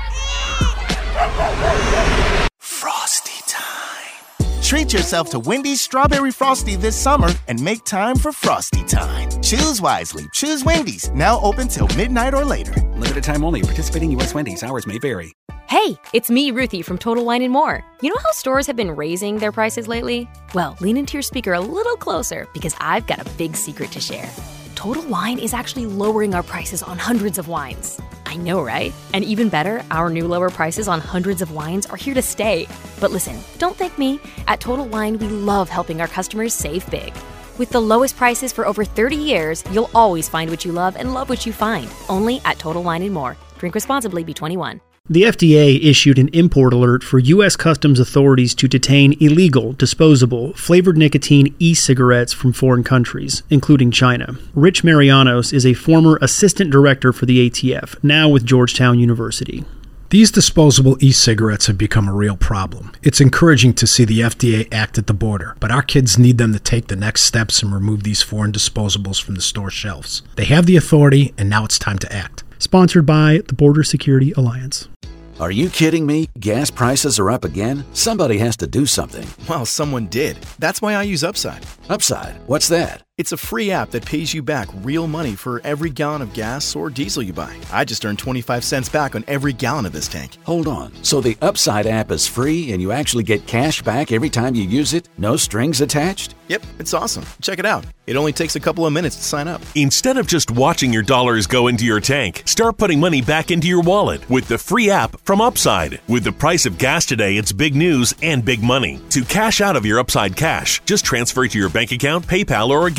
Speaker 11: Frosty time. Treat yourself to Wendy's Strawberry Frosty this summer and make time for Frosty time. Choose wisely. Choose Wendy's. Now open till midnight or later.
Speaker 12: Limited time only. Participating U S Wendy's. Hours may vary.
Speaker 13: Hey, it's me, Ruthie, from Total Wine and More. You know how stores have been raising their prices lately? Well, lean into your speaker a little closer because I've got a big secret to share. Total Wine is actually lowering our prices on hundreds of wines. I know, right? And even better, our new lower prices on hundreds of wines are here to stay. But listen, don't thank me. At Total Wine, we love helping our customers save big. With the lowest prices for over thirty years, you'll always find what you love and love what you find. Only at Total Wine and More. Drink responsibly, be twenty-one.
Speaker 14: The F D A issued an import alert for U S customs authorities to detain illegal, disposable, flavored nicotine e-cigarettes from foreign countries, including China. Rich Marianos is a former assistant director for the A T F, now with Georgetown University.
Speaker 15: These disposable e-cigarettes have become a real problem. It's encouraging to see the F D A act at the border, but our kids need them to take the next steps and remove these foreign disposables from the store shelves. They have the authority, and now it's time to act.
Speaker 14: Sponsored by the Border Security Alliance.
Speaker 16: Are you kidding me? Gas prices are up again? Somebody has to do something.
Speaker 17: Well, someone did. That's why I use Upside.
Speaker 16: Upside? What's that?
Speaker 17: It's a free app that pays you back real money for every gallon of gas or diesel you buy. I just earned twenty-five cents back on every gallon of this tank.
Speaker 16: Hold on. So the Upside app is free and you actually get cash back every time you use it? No strings attached?
Speaker 17: Yep, it's awesome. Check it out. It only takes a couple of minutes to sign up.
Speaker 8: Instead of just watching your dollars go into your tank, start putting money back into your wallet with the free app from Upside. With the price of gas today, it's big news and big money. To cash out of your Upside cash, just transfer it to your bank account, PayPal, or a gift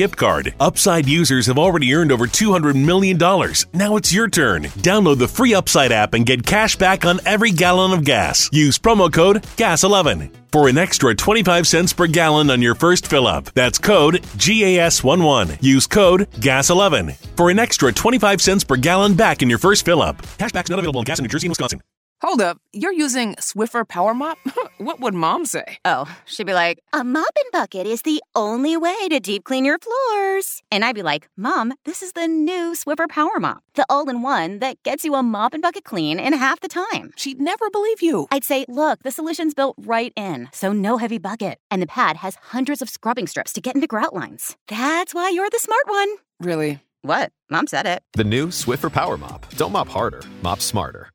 Speaker 8: gift card. Upside users have already earned over two hundred million dollars. Now it's your turn. Download the free Upside app and get cash back on every gallon of gas. Use promo code gas eleven for an extra twenty-five cents per gallon on your first fill-up. That's code G A S eleven. Use code gas eleven for an extra twenty-five cents per gallon back in your first fill-up. Cashback's not available in gas in New Jersey and Wisconsin.
Speaker 18: Hold up, you're using Swiffer Power Mop? What would Mom say?
Speaker 19: Oh, she'd be like, a mopping bucket is the only way to deep clean your floors. And I'd be like, Mom, this is the new Swiffer Power Mop, the all-in-one that gets you a mop and bucket clean in half the time.
Speaker 18: She'd never believe you.
Speaker 19: I'd say, look, the solution's built right in, so no heavy bucket. And the pad has hundreds of scrubbing strips to get into grout lines. That's why you're the smart one.
Speaker 18: Really?
Speaker 19: What? Mom said it.
Speaker 20: The new Swiffer Power Mop. Don't mop harder, mop smarter.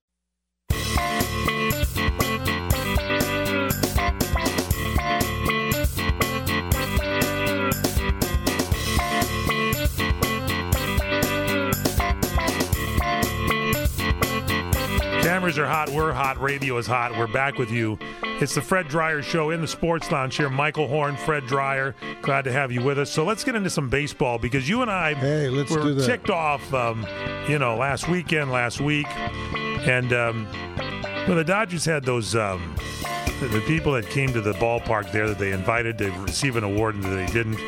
Speaker 3: Cameras are hot. We're hot. Radio is hot. We're back with you. It's the Fred Dreyer Show in the Sports Lounge here. Michael Horn, Fred Dreyer. Glad to have you with us. So let's get into some baseball because you and I
Speaker 4: hey, let's
Speaker 3: were
Speaker 4: do that.
Speaker 3: ticked off, um, you know, last weekend, last week. And um, well, the Dodgers had those um, the, the people that came to the ballpark there that they invited to receive an award and that they didn't.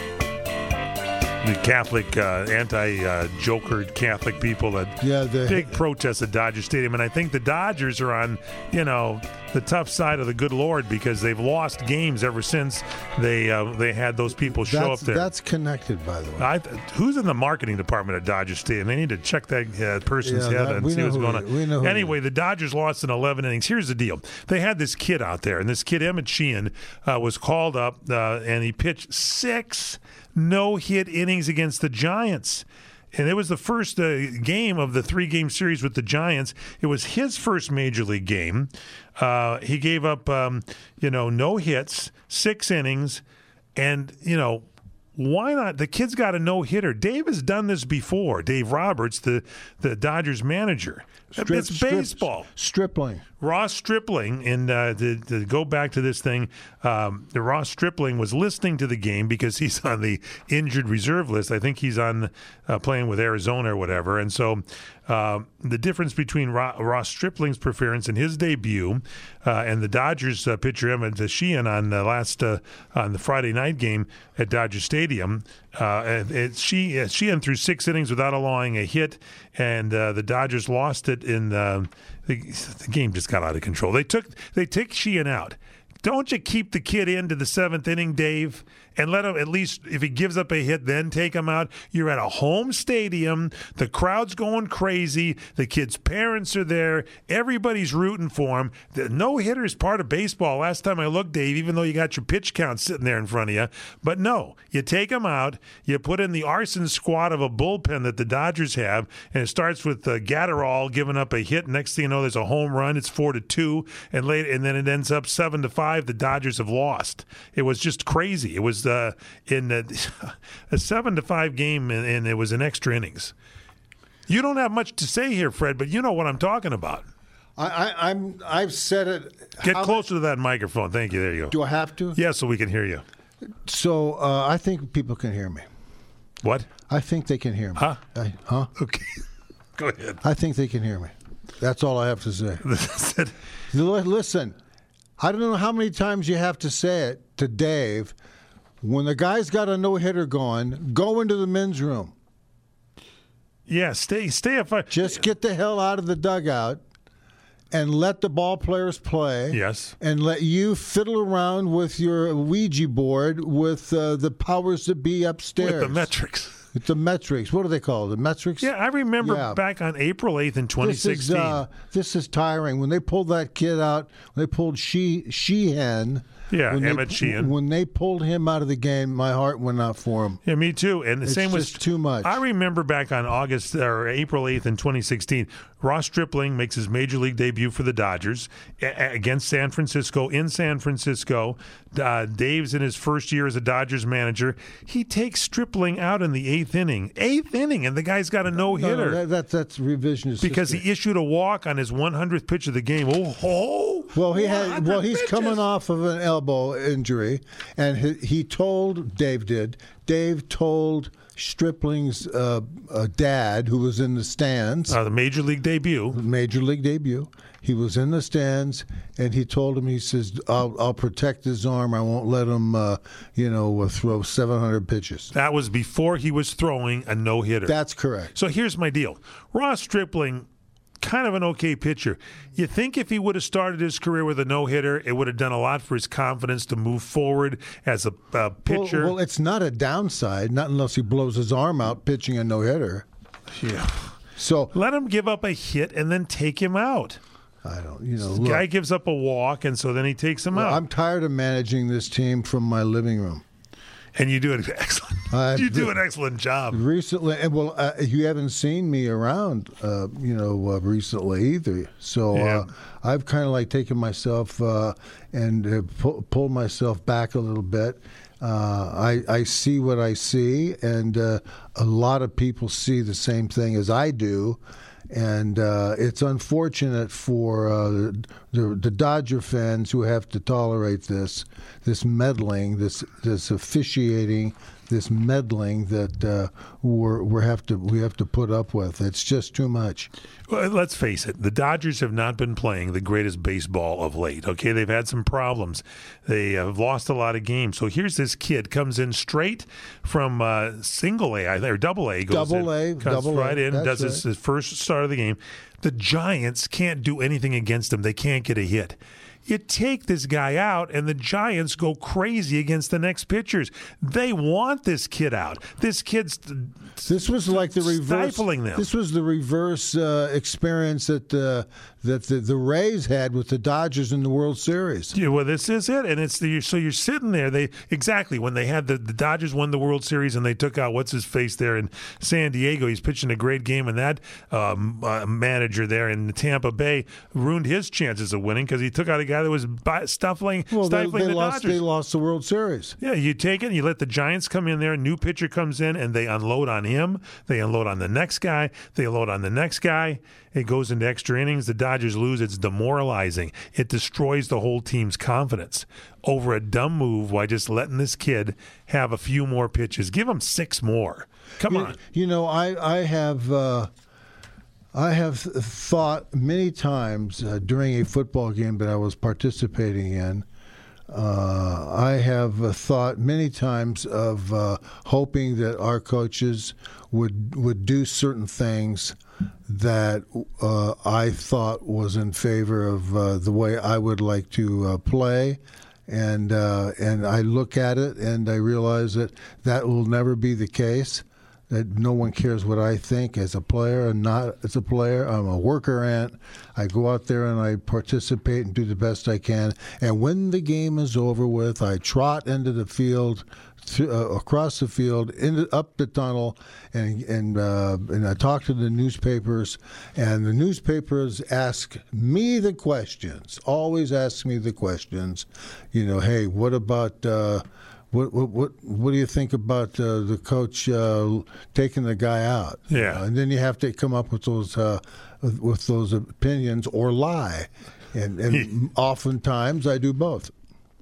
Speaker 3: The Catholic, uh, anti-Joker uh, Catholic people that
Speaker 4: yeah, the,
Speaker 3: big protest at Dodger Stadium. And I think the Dodgers are on, you know, the tough side of the good Lord because they've lost games ever since they uh, they had those people show
Speaker 4: that's,
Speaker 3: up there.
Speaker 4: That's connected, by the way.
Speaker 3: I, who's in the marketing department at Dodger Stadium? They need to check that uh, person's
Speaker 4: yeah,
Speaker 3: head
Speaker 4: that,
Speaker 3: and see what's going on.
Speaker 4: We know
Speaker 3: anyway, the Dodgers lost in eleven innings. Here's the deal. They had this kid out there, and this kid, Emmett Sheehan, uh, was called up, uh, and he pitched six no-hit innings against the Giants. And it was the first uh, game of the three-game series with the Giants. It was his first major league game. Uh, he gave up, um, you know, no hits, six innings, and, you know, why not? The kid's got a no-hitter. Dave has done this before. Dave Roberts, the, the Dodgers manager.
Speaker 4: Strip,
Speaker 3: it's baseball.
Speaker 4: Strip, Stripling.
Speaker 3: Ross Stripling, and uh, to, to go back to this thing, um, the Ross Stripling was listening to the game because he's on the injured reserve list. I think he's on uh, playing with Arizona or whatever. And so uh, the difference between Ro- Ross Stripling's performance in his debut uh, and the Dodgers uh, pitcher Emmett Sheehan on the last uh, on the Friday night game at Dodger Stadium, uh, it, she uh, Sheehan threw six innings without allowing a hit, and uh, the Dodgers lost it in uh, the, the game. Just got out of control. They took they took Sheehan out. Don't you keep the kid into the seventh inning, Dave, and let him at least, if he gives up a hit, then take him out? You're at a home stadium. The crowd's going crazy. The kid's parents are there. Everybody's rooting for him. The no-hitter is part of baseball. Last time I looked, Dave, even though you got your pitch count sitting there in front of you. But no, you take him out. You put in the arson squad of a bullpen that the Dodgers have, and it starts with uh, Gatterall giving up a hit. Next thing you know, there's a home run. It's four to two, and late, and then it ends up seven to five. The Dodgers have lost. It was just crazy. It was uh, in a, a seven to five game, and, and it was in extra innings. You don't have much to say here, Fred, but you know what I'm talking about.
Speaker 4: I, I, I'm. I've said it.
Speaker 3: Get
Speaker 4: How,
Speaker 3: closer to that microphone. Thank you. There you go.
Speaker 4: Do I have to?
Speaker 3: Yeah, so we can hear you.
Speaker 4: So uh, I think people can hear me.
Speaker 3: What?
Speaker 4: I think they can hear me.
Speaker 3: Huh?
Speaker 4: I, huh?
Speaker 3: Okay. Go ahead.
Speaker 4: I think they can hear me. That's all I have to say. Listen. I don't know how many times you have to say it to Dave. When the guy's got a no-hitter going, go into the men's room.
Speaker 3: Yeah, stay stay up.
Speaker 4: Just get the hell out of the dugout and let the ball players play.
Speaker 3: Yes.
Speaker 4: And let you fiddle around with your Ouija board with uh, the powers that be upstairs.
Speaker 3: With the metrics.
Speaker 4: With the metrics. What do they call it? The metrics?
Speaker 3: Yeah, I remember
Speaker 4: yeah.
Speaker 3: back on April eighth in twenty sixteen.
Speaker 4: This is, uh, this is tiring. When they pulled that kid out, when they pulled she, Sheehan.
Speaker 3: Yeah,
Speaker 4: when
Speaker 3: Emmett
Speaker 4: they,
Speaker 3: Sheehan.
Speaker 4: When they pulled him out of the game, my heart went out for him.
Speaker 3: Yeah, me too. And the
Speaker 4: it's
Speaker 3: same was
Speaker 4: too much.
Speaker 3: I remember back on August or April eighth in twenty sixteen, Ross Stripling makes his major league debut for the Dodgers a- against San Francisco in San Francisco. Uh, Dave's in his first year as a Dodgers manager. He takes Stripling out in the eighth inning. Eighth inning, and the guy's got a no-hitter.
Speaker 4: No, no, that, that, that's revisionist
Speaker 3: Because
Speaker 4: history.
Speaker 3: he issued a walk on his one hundredth pitch of the game. Oh, oh
Speaker 4: well, he had. Well, he's
Speaker 3: pitches.
Speaker 4: coming off of an elbow injury, and he, he told Dave did. Dave told Stripling's uh, uh, dad, who was in the stands,
Speaker 3: uh, the major league debut.
Speaker 4: Major league debut. He was in the stands, and he told him, he says, "I'll I'll protect his arm. I won't let him, uh, you know, uh, throw seven hundred pitches."
Speaker 3: That was before he was throwing a no-hitter.
Speaker 4: That's correct.
Speaker 3: So here's my deal: Ross Stripling, kind of an okay pitcher. You think if he would have started his career with a no-hitter, it would have done a lot for his confidence to move forward as a uh, pitcher?
Speaker 4: Well, well, it's not a downside, not unless he blows his arm out pitching a no-hitter.
Speaker 3: Yeah.
Speaker 4: So
Speaker 3: let him give up a hit and then take him out.
Speaker 4: I don't, you know.
Speaker 3: The
Speaker 4: look,
Speaker 3: guy gives up a walk, and so then he takes him
Speaker 4: well,
Speaker 3: out.
Speaker 4: I'm tired of managing this team from my living room.
Speaker 3: And you do an excellent.
Speaker 4: Uh,
Speaker 3: you do an excellent job.
Speaker 4: Recently, and well, uh, you haven't seen me around, uh, you know, uh, recently either. So
Speaker 3: Yeah.
Speaker 4: uh, I've kind of like taken myself uh, and uh, pu- pulled myself back a little bit. Uh, I, I see what I see, and uh, a lot of people see the same thing as I do. And uh, it's unfortunate for uh, the, the Dodger fans who have to tolerate this, this meddling, this this officiating, this meddling that uh, we're, we have to we have to put up with. It's just too much.
Speaker 3: Well, let's face it, the Dodgers have not been playing the greatest baseball of late. Okay, they've had some problems. They have lost a lot of games. So here's this kid comes in straight from uh, single A or double A. Goes
Speaker 4: Double
Speaker 3: in,
Speaker 4: A,
Speaker 3: comes
Speaker 4: double
Speaker 3: right
Speaker 4: A,
Speaker 3: in,
Speaker 4: that's
Speaker 3: does his,
Speaker 4: right.
Speaker 3: his first start of the game. The Giants can't do anything against him. They can't get a hit. You take this guy out, and the Giants go crazy against the next pitchers. They want this kid out. This kid's
Speaker 4: This was like the reverse.
Speaker 3: stifling them.
Speaker 4: This was the reverse uh, experience that uh, that the, the Rays had with the Dodgers in the World Series.
Speaker 3: Yeah, well, this is it, and it's the, so you're sitting there. They exactly when they had the, the Dodgers won the World Series and they took out what's his face there in San Diego. He's pitching a great game, and that um, uh, manager there in Tampa Bay ruined his chances of winning because he took out a guy that was bi- stifling,
Speaker 4: Well, they,
Speaker 3: stifling
Speaker 4: they
Speaker 3: the
Speaker 4: lost.
Speaker 3: Dodgers.
Speaker 4: They lost the World Series.
Speaker 3: Yeah, you take it, you let the Giants come in there, a new pitcher comes in, and they unload on him. They unload on the next guy. They unload on the next guy. It goes into extra innings. The Dodgers lose. It's demoralizing. It destroys the whole team's confidence over a dumb move by just letting this kid have a few more pitches. Give him six more. Come
Speaker 4: you,
Speaker 3: on.
Speaker 4: You know, I I have uh, I have thought many times uh, during a football game that I was participating in. Uh, I have uh, thought many times of uh, hoping that our coaches would would do certain things that uh, I thought was in favor of uh, the way I would like to uh, play, and uh, and I look at it and I realize that that will never be the case. That no one cares what I think as a player and not as a player. I'm a worker ant. I go out there and I participate and do the best I can. And when the game is over with, I trot into the field, to, uh, across the field, into, up the tunnel, and and uh, and I talk to the newspapers. And the newspapers ask me the questions. Always ask me the questions. You know, hey, what about? Uh, What what what what do you think about uh, the coach uh, taking the guy out?
Speaker 3: Yeah,
Speaker 4: uh, and then you have to come up with those uh, with those opinions or lie, and and oftentimes I do both.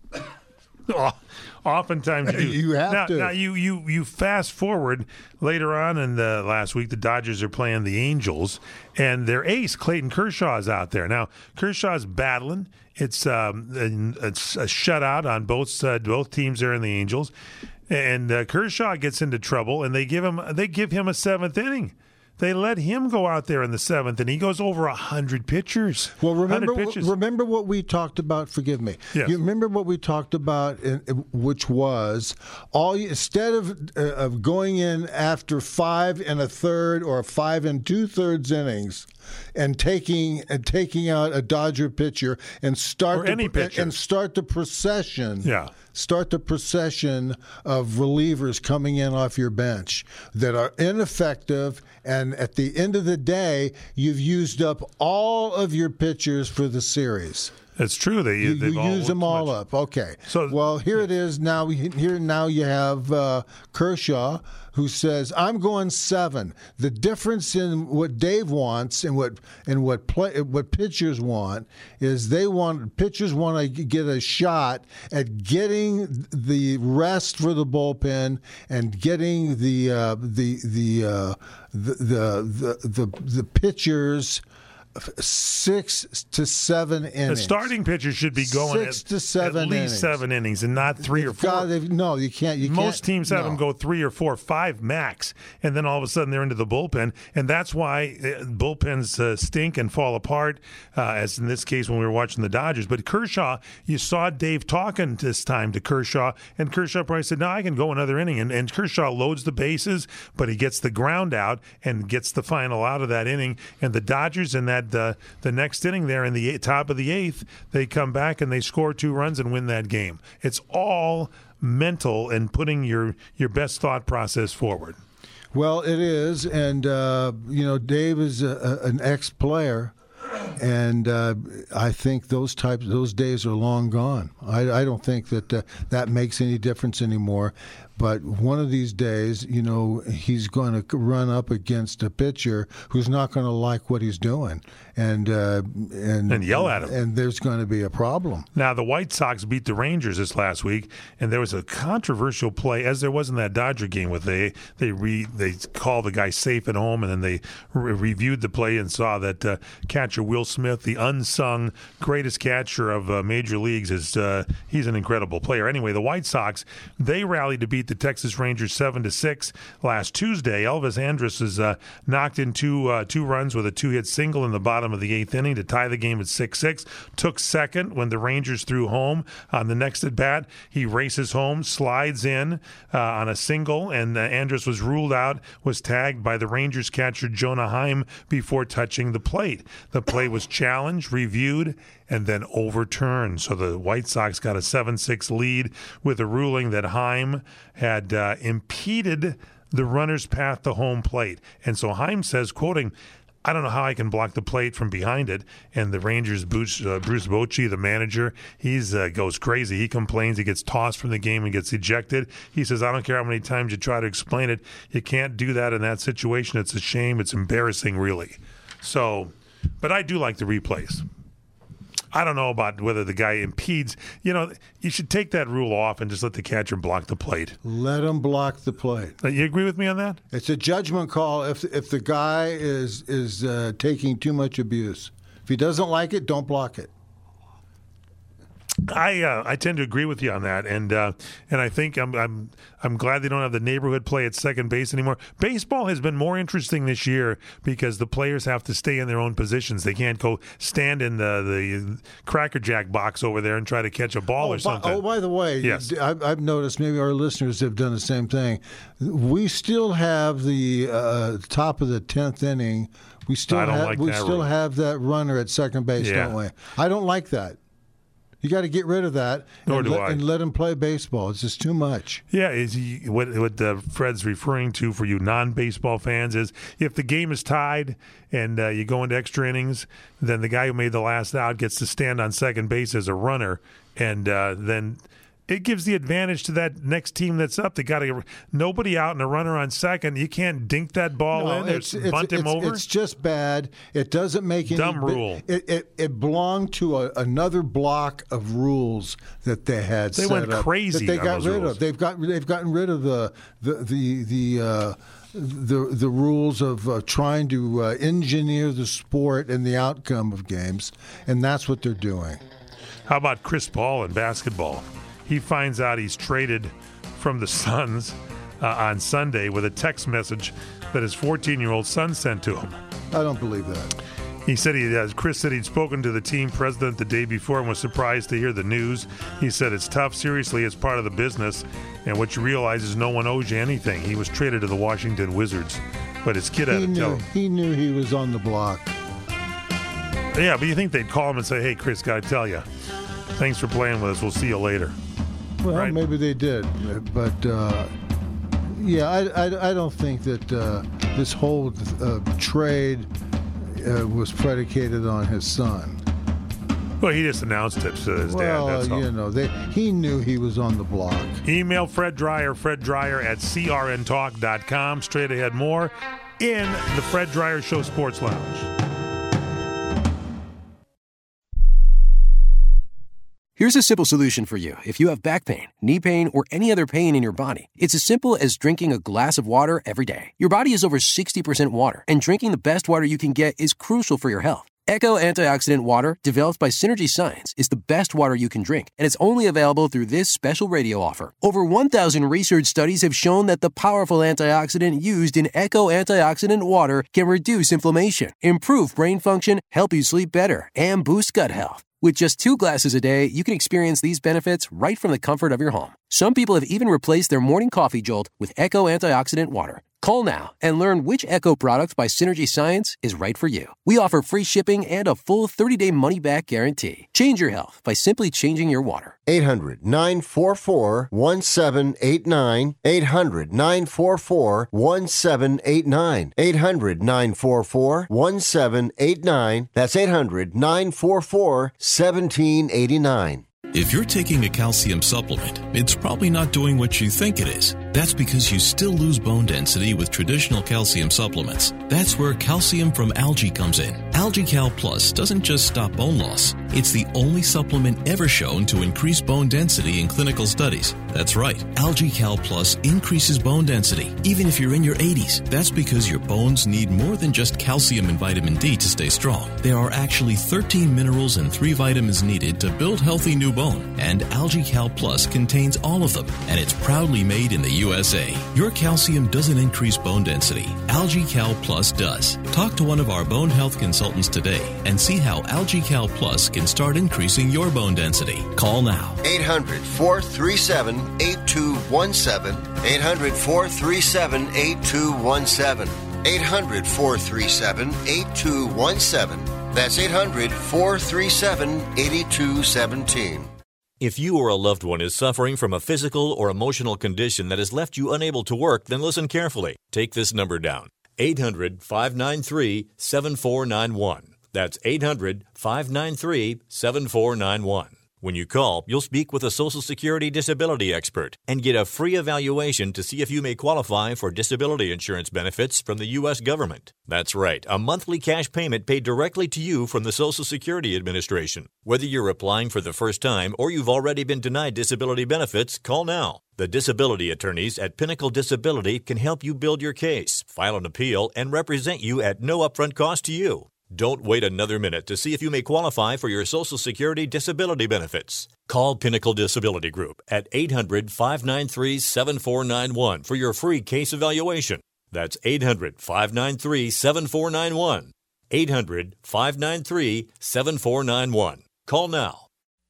Speaker 3: Oh, oftentimes you,
Speaker 4: You have
Speaker 3: now,
Speaker 4: to.
Speaker 3: Now you, you, you fast forward later on in the last week, the Dodgers are playing the Angels, and their ace Clayton Kershaw is out there. Now Kershaw's battling. It's um, it's a shutout on both uh, both teams there in the Angels, and uh, Kershaw gets into trouble, and they give him they give him a seventh inning. They let him go out there in the seventh, and he goes over a hundred pitchers.
Speaker 4: Well, remember,
Speaker 3: pitches.
Speaker 4: remember what we talked about. Forgive me.
Speaker 3: Yes.
Speaker 4: You remember what we talked about, in, which was all you, instead of uh, of going in after five and a third or five and two thirds innings, and taking and taking out a Dodger pitcher and start
Speaker 3: Or
Speaker 4: the,
Speaker 3: any pitcher.
Speaker 4: and start the procession.
Speaker 3: Yeah.
Speaker 4: Start the procession of relievers coming in off your bench that are ineffective, and at the end of the day, you've used up all of your pitchers for the series.
Speaker 3: It's true. They
Speaker 4: you,
Speaker 3: they've
Speaker 4: you
Speaker 3: all
Speaker 4: use them all
Speaker 3: much.
Speaker 4: up. Okay. So well, here it is now. Here now you have uh, Kershaw, who says, "I'm going seven." The difference in what Dave wants and what and what play what pitchers want is they want pitchers want to get a shot at getting the rest for the bullpen and getting the uh, the the, uh, the the the the the pitchers. Six to seven innings.
Speaker 3: The starting pitcher should be going
Speaker 4: six
Speaker 3: at,
Speaker 4: to seven
Speaker 3: at least
Speaker 4: innings.
Speaker 3: seven innings and not three
Speaker 4: They've
Speaker 3: or four.
Speaker 4: got, no, you can't. You
Speaker 3: Most
Speaker 4: can't,
Speaker 3: teams have
Speaker 4: no.
Speaker 3: them go three or four, five max, and then all of a sudden they're into the bullpen, and that's why uh, bullpens uh, stink and fall apart. Uh, as in this case when we were watching the Dodgers. But Kershaw, you saw Dave talking this time to Kershaw, and Kershaw probably said, "No, I can go another inning." And, and Kershaw loads the bases, but he gets the ground out and gets the final out of that inning. And the Dodgers in that uh, the next inning there in the top of the eighth, they come back and they score two runs and win that game. It's all mental and putting your, your best thought process forward.
Speaker 4: Well, it is, and uh, you know, Dave is a, a, an ex-player, and uh, I think those types, those days are long gone. I, I don't think that uh, that makes any difference anymore. But one of these days, you know, he's going to run up against a pitcher who's not going to like what he's doing, and uh, and
Speaker 3: and yell at him,
Speaker 4: and there's going to be a problem.
Speaker 3: Now, the White Sox beat the Rangers this last week, and there was a controversial play, as there was in that Dodger game, where they they re, they called the guy safe at home, and then they re- reviewed the play and saw that uh, catcher Will Smith, the unsung greatest catcher of uh, major leagues, is uh, he's an incredible player. Anyway, the White Sox, they rallied to beat the Texas Rangers seven to six last Tuesday. Elvis Andrus is uh, knocked in two uh, two runs with a two-hit single in the bottom of the eighth inning to tie the game at six six. Took second when the Rangers threw home on the next at bat. He races home, slides in uh, on a single, and uh, Andrus was ruled out, was tagged by the Rangers catcher Jonah Heim before touching the plate. The play was challenged, reviewed, and then overturned. So the White Sox got a seven six lead with a ruling that Heim had uh, impeded the runner's path to home plate. And so Heim says, quoting, "I don't know how I can block the plate from behind it." And the Rangers' Bruce, uh, Bruce Bochy, the manager, he's uh, goes crazy. He complains. He gets tossed from the game and gets ejected. He says, "I don't care how many times you try to explain it. You can't do that in that situation. It's a shame. It's embarrassing, really." So, but I do like the replays. I don't know about whether the guy impedes. You know, you should take that rule off and just let the catcher block the plate.
Speaker 4: Let him block the plate.
Speaker 3: Uh, you agree with me on that?
Speaker 4: It's a judgment call if if the guy is is uh, taking too much abuse. If he doesn't like it, don't block it.
Speaker 3: I uh, I tend to agree with you on that, and uh, and I think I'm I'm I'm glad they don't have the neighborhood play at second base anymore. Baseball has been more interesting this year because the players have to stay in their own positions. They can't go stand in the the Cracker Jack box over there and try to catch a ball
Speaker 4: oh,
Speaker 3: or something.
Speaker 4: By, oh, by the way,
Speaker 3: yes.
Speaker 4: I've, I've noticed maybe our listeners have done the same thing. We still have the uh, top of the tenth inning. We still
Speaker 3: I don't
Speaker 4: have
Speaker 3: like
Speaker 4: we
Speaker 3: that
Speaker 4: still
Speaker 3: rule.
Speaker 4: have that runner at second base,
Speaker 3: Yeah.
Speaker 4: don't we? I don't like that. You got to get rid of that
Speaker 3: Nor
Speaker 4: and,
Speaker 3: do
Speaker 4: let,
Speaker 3: I.
Speaker 4: and let him play baseball. It's just too much.
Speaker 3: Yeah, is he, what what uh, Fred's referring to for you non-baseball fans is if the game is tied and uh, you go into extra innings, then the guy who made the last out gets to stand on second base as a runner, and uh, then it gives the advantage to that next team that's up. They got to nobody out and a runner on second. You can't dink that ball
Speaker 4: No,
Speaker 3: in or
Speaker 4: it's, it's,
Speaker 3: bunt him
Speaker 4: it's,
Speaker 3: over.
Speaker 4: It's just bad. It doesn't make any
Speaker 3: Dumb
Speaker 4: bi-
Speaker 3: rule.
Speaker 4: It it, it belonged to a, another block of rules that they had.
Speaker 3: They
Speaker 4: set
Speaker 3: went
Speaker 4: up
Speaker 3: crazy
Speaker 4: That they
Speaker 3: on
Speaker 4: got
Speaker 3: those
Speaker 4: rid
Speaker 3: rules.
Speaker 4: of. They've got they've gotten rid of the the the the. Uh, the the rules of uh, trying to uh, engineer the sport and the outcome of games, and that's what they're doing.
Speaker 3: How about Chris Paul in basketball? He finds out he's traded from the Suns uh, on Sunday with a text message that his fourteen-year-old son sent to him.
Speaker 4: I don't believe that.
Speaker 3: He said he, as Chris said, he'd spoken to the team president the day before and was surprised to hear the news. He said, "It's tough. Seriously, it's part of the business. And what you realize is no one owes you anything." He was traded to the Washington Wizards, but his kid had
Speaker 4: He
Speaker 3: to
Speaker 4: knew
Speaker 3: tell him.
Speaker 4: he knew he was on the block.
Speaker 3: Yeah, but you think they'd call him and say, "Hey, Chris, got to tell you, thanks for playing with us. We'll see you later."
Speaker 4: Well,
Speaker 3: Right.
Speaker 4: maybe they did, but uh, yeah, I, I, I don't think that uh, this whole uh, trade uh, was predicated on his son.
Speaker 3: Well, he just announced it to his
Speaker 4: well,
Speaker 3: dad. That's all.
Speaker 4: you know, they, he knew he was on the block.
Speaker 3: Email Fred Dryer, Fred Dryer at C R N talk dot com. Straight ahead more in the Fred Dryer Show Sports Lounge.
Speaker 21: Here's a simple solution for you if you have back pain, knee pain, or any other pain in your body. It's as simple as drinking a glass of water every day. Your body is over sixty percent water, and drinking the best water you can get is crucial for your health. Echo Antioxidant Water, developed by Synergy Science, is the best water you can drink, and it's only available through this special radio offer. Over one thousand research studies have shown that the powerful antioxidant used in Echo Antioxidant Water can reduce inflammation, improve brain function, help you sleep better, and boost gut health. With just two glasses a day, you can experience these benefits right from the comfort of your home. Some people have even replaced their morning coffee jolt with Echo Antioxidant Water. Call now and learn which Echo product by Synergy Science is right for you. We offer free shipping and a full thirty-day money-back guarantee. Change your health by simply changing your water.
Speaker 2: eight hundred nine four four one seven eight nine. eight hundred nine four four one seven eight nine. eight hundred nine four four one seven eight nine. That's eight hundred nine four four one seven eight nine.
Speaker 22: If you're taking a calcium supplement, it's probably not doing what you think it is. That's because you still lose bone density with traditional calcium supplements. That's where calcium from algae comes in. AlgaeCal Plus doesn't just stop bone loss. It's the only supplement ever shown to increase bone density in clinical studies. That's right, AlgaeCal Plus increases bone density, even if you're in your eighties. That's because your bones need more than just calcium and vitamin D to stay strong. There are actually thirteen minerals and three vitamins needed to build healthy new bone, and AlgaeCal Plus contains all of them, and it's proudly made in the U S A. Your calcium doesn't increase bone density. AlgaeCal Plus does. Talk to one of our bone health consultants today and see how AlgaeCal Plus can start increasing your bone density. Call now.
Speaker 2: eight hundred four three seven eight two one seven. eight hundred four three seven eight two one seven. eight hundred four three seven eight two one seven. That's eight hundred four three seven eight two one seven.
Speaker 23: If you or a loved one is suffering from a physical or emotional condition that has left you unable to work, then listen carefully. Take this number down. eight hundred five nine three seven four nine one. That's eight hundred five nine three seven four nine one. When you call, you'll speak with a Social Security disability expert and get a free evaluation to see if you may qualify for disability insurance benefits from the U S government. That's right, a monthly cash payment paid directly to you from the Social Security Administration. Whether you're applying for the first time or you've already been denied disability benefits, call now. The disability attorneys at Pinnacle Disability can help you build your case, file an appeal, and represent you at no upfront cost to you. Don't wait another minute to see if you may qualify for your Social Security disability benefits. Call Pinnacle Disability Group at eight hundred five nine three seven four nine one for your free case evaluation. That's eight hundred five nine three seven four nine one. eight hundred five nine three seven four nine one. Call now.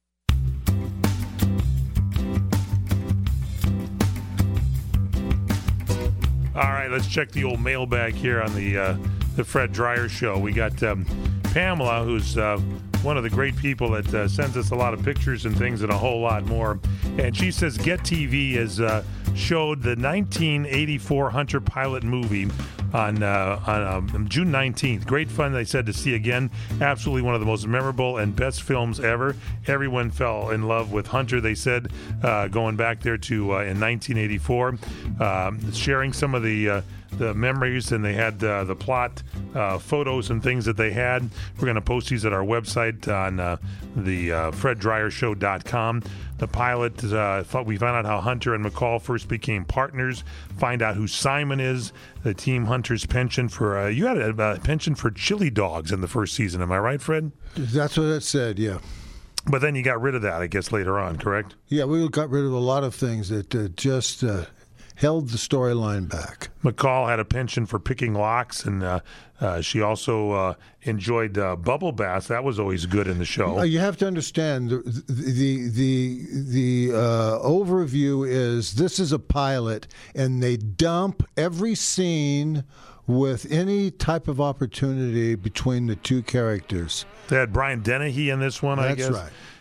Speaker 3: All right, let's check the old mailbag here on the uh, the Fred Dryer Show. We got um, Pamela, who's uh, one of the great people that uh, sends us a lot of pictures and things and a whole lot more. And she says Get T V has uh, showed the nineteen eighty-four Hunter pilot movie on uh, on um, June nineteenth. Great fun, they said, to see again. Absolutely one of the most memorable and best films ever. Everyone fell in love with Hunter, they said, uh, going back there to uh, in nineteen eighty-four, um, sharing some of the uh, the memories, and they had uh, the plot uh, photos and things that they had. We're going to post these at our website on uh, the uh, fred dryer show dot com. The pilot, uh, thought we found out how Hunter and McCall first became partners, find out who Simon is, the Team Hunter's penchant for, uh, you had a, a penchant for chili dogs in the first season, am I right, Fred?
Speaker 4: That's what it said, yeah.
Speaker 3: But then you got rid of that, I guess, later on, correct?
Speaker 4: Yeah, we got rid of a lot of things that uh, just uh, held the storyline back.
Speaker 3: McCall had a penchant for picking locks, and uh, uh, she also uh, enjoyed uh, bubble baths. That was always good in the show.
Speaker 4: Uh, you have to understand, the the the, the uh, overview is this is a pilot, and they dump every scene with any type of opportunity between the two characters.
Speaker 3: They had Brian Dennehy in this one,
Speaker 4: That's
Speaker 3: I guess.
Speaker 4: That's right.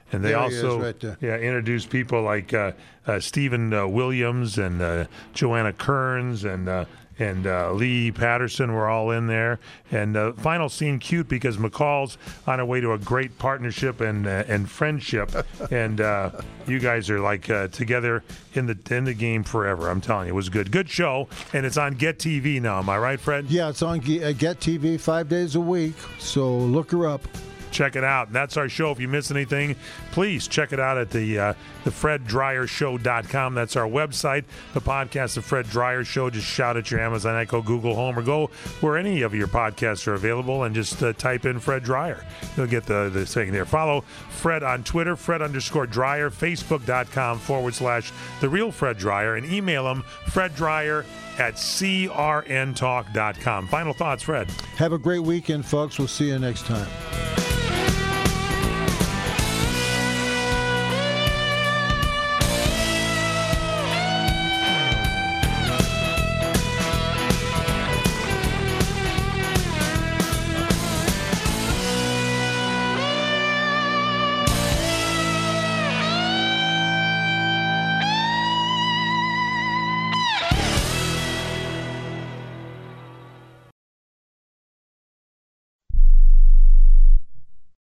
Speaker 3: And they
Speaker 4: There he
Speaker 3: also
Speaker 4: is right there.
Speaker 3: yeah, introduced people like uh, uh, Stephen uh, Williams and uh, Joanna Kearns and uh, and uh, Lee Patterson were all in there. And uh, final scene cute because McCall's on her way to a great partnership and uh, and friendship. And uh, you guys are like uh, together in the in the game forever. I'm telling you, it was good. Good show. And it's on Get T V now. Am I right, Fred?
Speaker 4: Yeah, it's on G- uh, Get T V five days a week. So look her up.
Speaker 3: Check it out. And that's our show. If you miss anything, please check it out at the uh, the Fred Dryer Show dot com. That's our website. The podcast, The Fred Dryer Show. Just shout at your Amazon Echo, Google Home, or go where any of your podcasts are available and just uh, type in Fred Dryer. You'll get the, the thing there. Follow Fred on Twitter, Fred underscore Dryer, Facebook.com forward slash The Real Fred Dryer, and email him, Fred Dryer at C R N talk dot com. Final thoughts, Fred.
Speaker 4: Have a great weekend, folks. We'll see you next time.